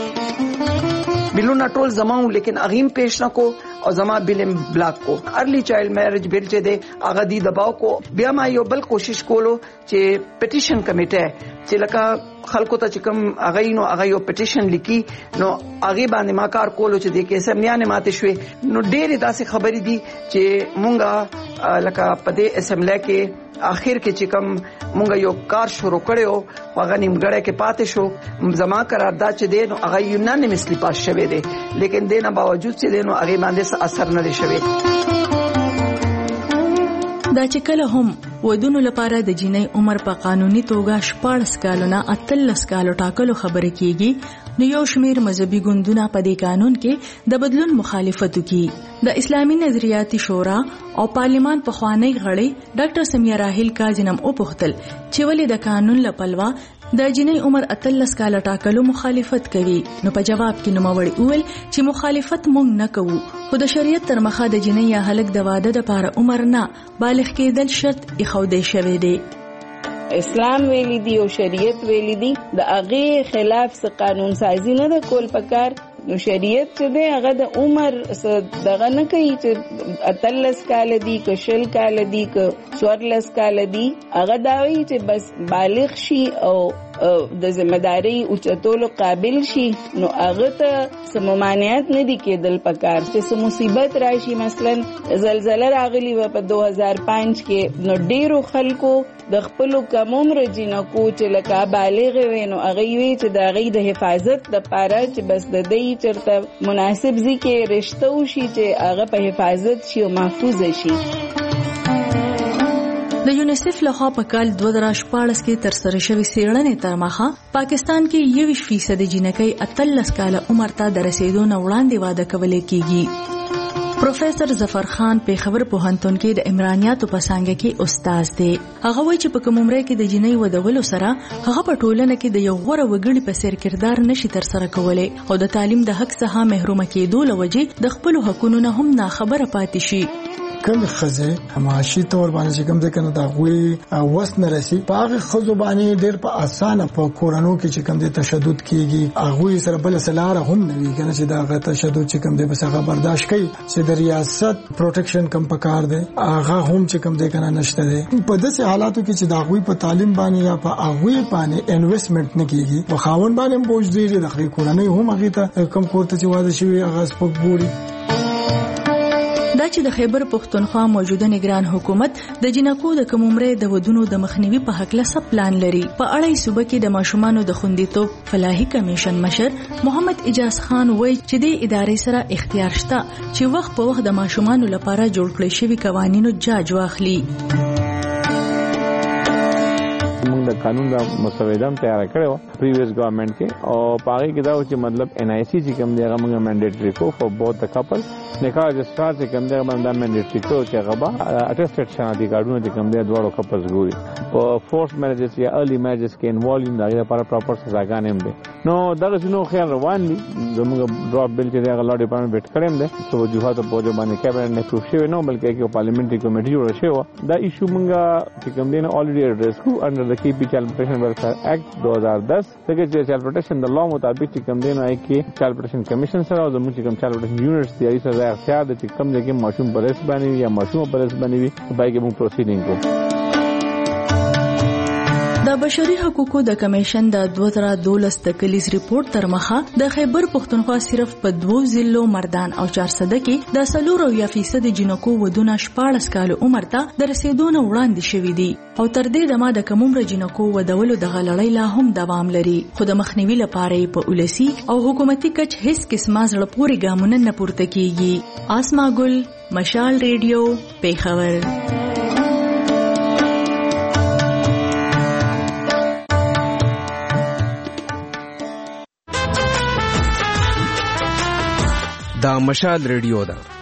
شو. بیلونه ټول زماو لیکن اغیم پیش نکو او زما بیلم بلاک کو. ارلی چایلډ میرج بیل چې دی هغه دی دباو کو. بیا ما یو بل کوشش کولو چې پټیشن کمیټه چې لکه خلکو ته چې کوم هغه نو هغه یو پټیشن لیکي نو هغه باندې ما کار کولو چې د کیسه میانه ماته شوي نو ډېرې داسې خبرې دي چې مونږه لکه په دې اسمبلی کې اخر کې چې کوم مونږ یو کار شروع کړو هغه نیمګړی کې پاتې شو. زما قرارداد چې دی نو هغه یونانیمسلی پاس شوی دی لیکن دینه باوجود چې دی نو هغه باندې اثر نه دی شوی. دا چې کله هم ودونو لپاره د جنۍ عمر په قانوني توګه شپاړس کالونه اتلس کالو ټاکلو خبره کیږي نو یو شمیر مذهبي ګوندونه په دې قانون کې د بدلون مخالفت کوي. د اسلامي نظریاتي شورا او پارلیمان پخوانی غړي ډاکټر سمیه راهیل کاظم او پختل چې ولې د قانون لپلوا د جنۍ عمر اتلس کاله ټاکلو مخالفت کوي نو په جواب کې نوموړي وویل چې مخالفت مونږ نه کوو خو د شریعت تر مخه د جنۍ یا هلک د واده لپاره عمر نه بالغ کېدل شرط ایښودل شوی دی. اسلام ویلی دی او شریعت ویلی دی د هغه خلاف څه قانون سازی نه د کول پکار نو شریعت چې دی هغه د عمر دغه نه کوي چې اتلس کال دی که شل کال دی که څوارلس کال دی، هغه دا وایي چې بس بالغ شي او د ذمہداري اوچتولو قابل شي، نو هغه ته څه ممانعت نه دی کېدل پکار چې څه مصیبت راشي. مثلا زلزله راغلی و په دو هزار پنځ کې، نو ډیرو خلکو د خپلو کم عمر جنکو چې لکه بالغ وي نو هغه وی چې د هغې د حفاظت دپاره چې بس د دې چېرته مناسب ځای کې رشته وشي چې هغه په حفاظت شي او محفوظه شي. د یونیسف لخوا په کال دوه زره شپاړس کې ترسره شوې څېړنې تر مخه پاکستان کې یوویشت فیصد جنکۍ اتلس کاله عمر ته د رسېدو نه وړاندې واده کولی کېږي. پروفیسر ظفر خان پیښور پوهنتون کې د عمرانیاتو په څانګه کې استاد دی. هغه وایي چې په کوم عمر کې د جنۍ ودولو سره هغه په ټولنه کې د یو غوره وګړي په څیر کردار نشي ترسره کولی او د تعلیم د حق څخه محرومه کېدو له وجې د خپلو حقونو نه هم ناخبره پاتې شي. کم خزه معاشي تور باندې چې کوم د کنه دا غوي وس نه رسی په هغه خزو باندې ډېر په اسانه په کورانو کې چې کوم د تشدد کیږي هغه سره بل سلاره هم نه وی کنه چې دا غ تشدد چې کوم د بسغه برداشت کوي چې د ریاست پروټیکشن کم پکار دی هغه هم چې کوم د کنه نشته دی. په داسې حالاتو کې چې دا غوي په تعلیم باندې یا په هغه باندې انویسټمنٹ نه کیږي په خاون باندې بوج دی د خپل کورانه هم هغه ته کم کوړه چې واده شوی هغه سپک ګوري. دا چې د خیبر پختونخوا موجوده نگران حکومت د جنکو د کم عمر د ودونو د مخنیوي په حق له سب پلان لري. په اړه صوبه کې د ماشومانو د خوندیتوب فلاحي کمیشن مشر محمد اجاز خان وایي چې د ادارې سره اختیار شته چې وخت په وخت د ماشومانو لپاره جوړ کړی شوی قوانینو جاج واخلي. موږ د قانون د مسودې هم تیار کړو پریویس گورنمنت کې او پاره کې دا چې مطلب ان آی سی چې کوم دی هغه موږ منډیټری کو فور بوث د کپل نکاح رجسټر چې کوم دی باندې منډیټری کو چې هغه با اټیسټډ شادي کارډونه چې کوم دی دوړو کپلز ګوري په فورس میریجز یا ارلی میریجز کې انوالو دا لپاره پراپر سزاګان هم دي. نو دغه شنو خیال روان دي زموږ ډراپ بل چې هغه لا ډیپارټمنټ بیت کړم دي سو وجوهات په وجه باندې کابینټ نه پروف شوی نو بلکې کې پارلیمنټري کمیټي جوړ شوی دا ایشو موږ چې کوم دی نه الریډي ایڈریس کو انډر د کی پی چایلډ پروټیکشن ویلفیر ایکٹ دو ہزار دس څنګه چې چایلډ پروټیکشن د لا مطابق چې کوم دی نه ای کې چایلډ پروټیکشن کمیشن سره او زموږ چې کوم چایلډ پروټیکشن یونټس دی ای سره اختیار د چې کوم ځای کې ماشوم پرس باندې یا ماشوم پرس باندې بای کې موږ پروسیډینګ کو. د بشري حقوقو د کمیشن د دوه زره دولس د کلیز ریپورت تر مخه د خیبر پختونخوا صرف په دوو ضلعو مردان او چارسده کې د څلور اویا فیصد جنکو ودونه شپاړس کال عمر ته د رسېدو نه وړاندې شوي دي او تر دې دمه د کم عمر جنکو ودولو دغه لړۍ لا هم دوام لري خو د مخنیوي لپاره په ولسی او حکومتي کچ هیڅ قسمه زړه پورې ګامونه نه پورته کیږي. آسما ګل، مشال ریډیو، پیښور. دا مشال ریډیو ده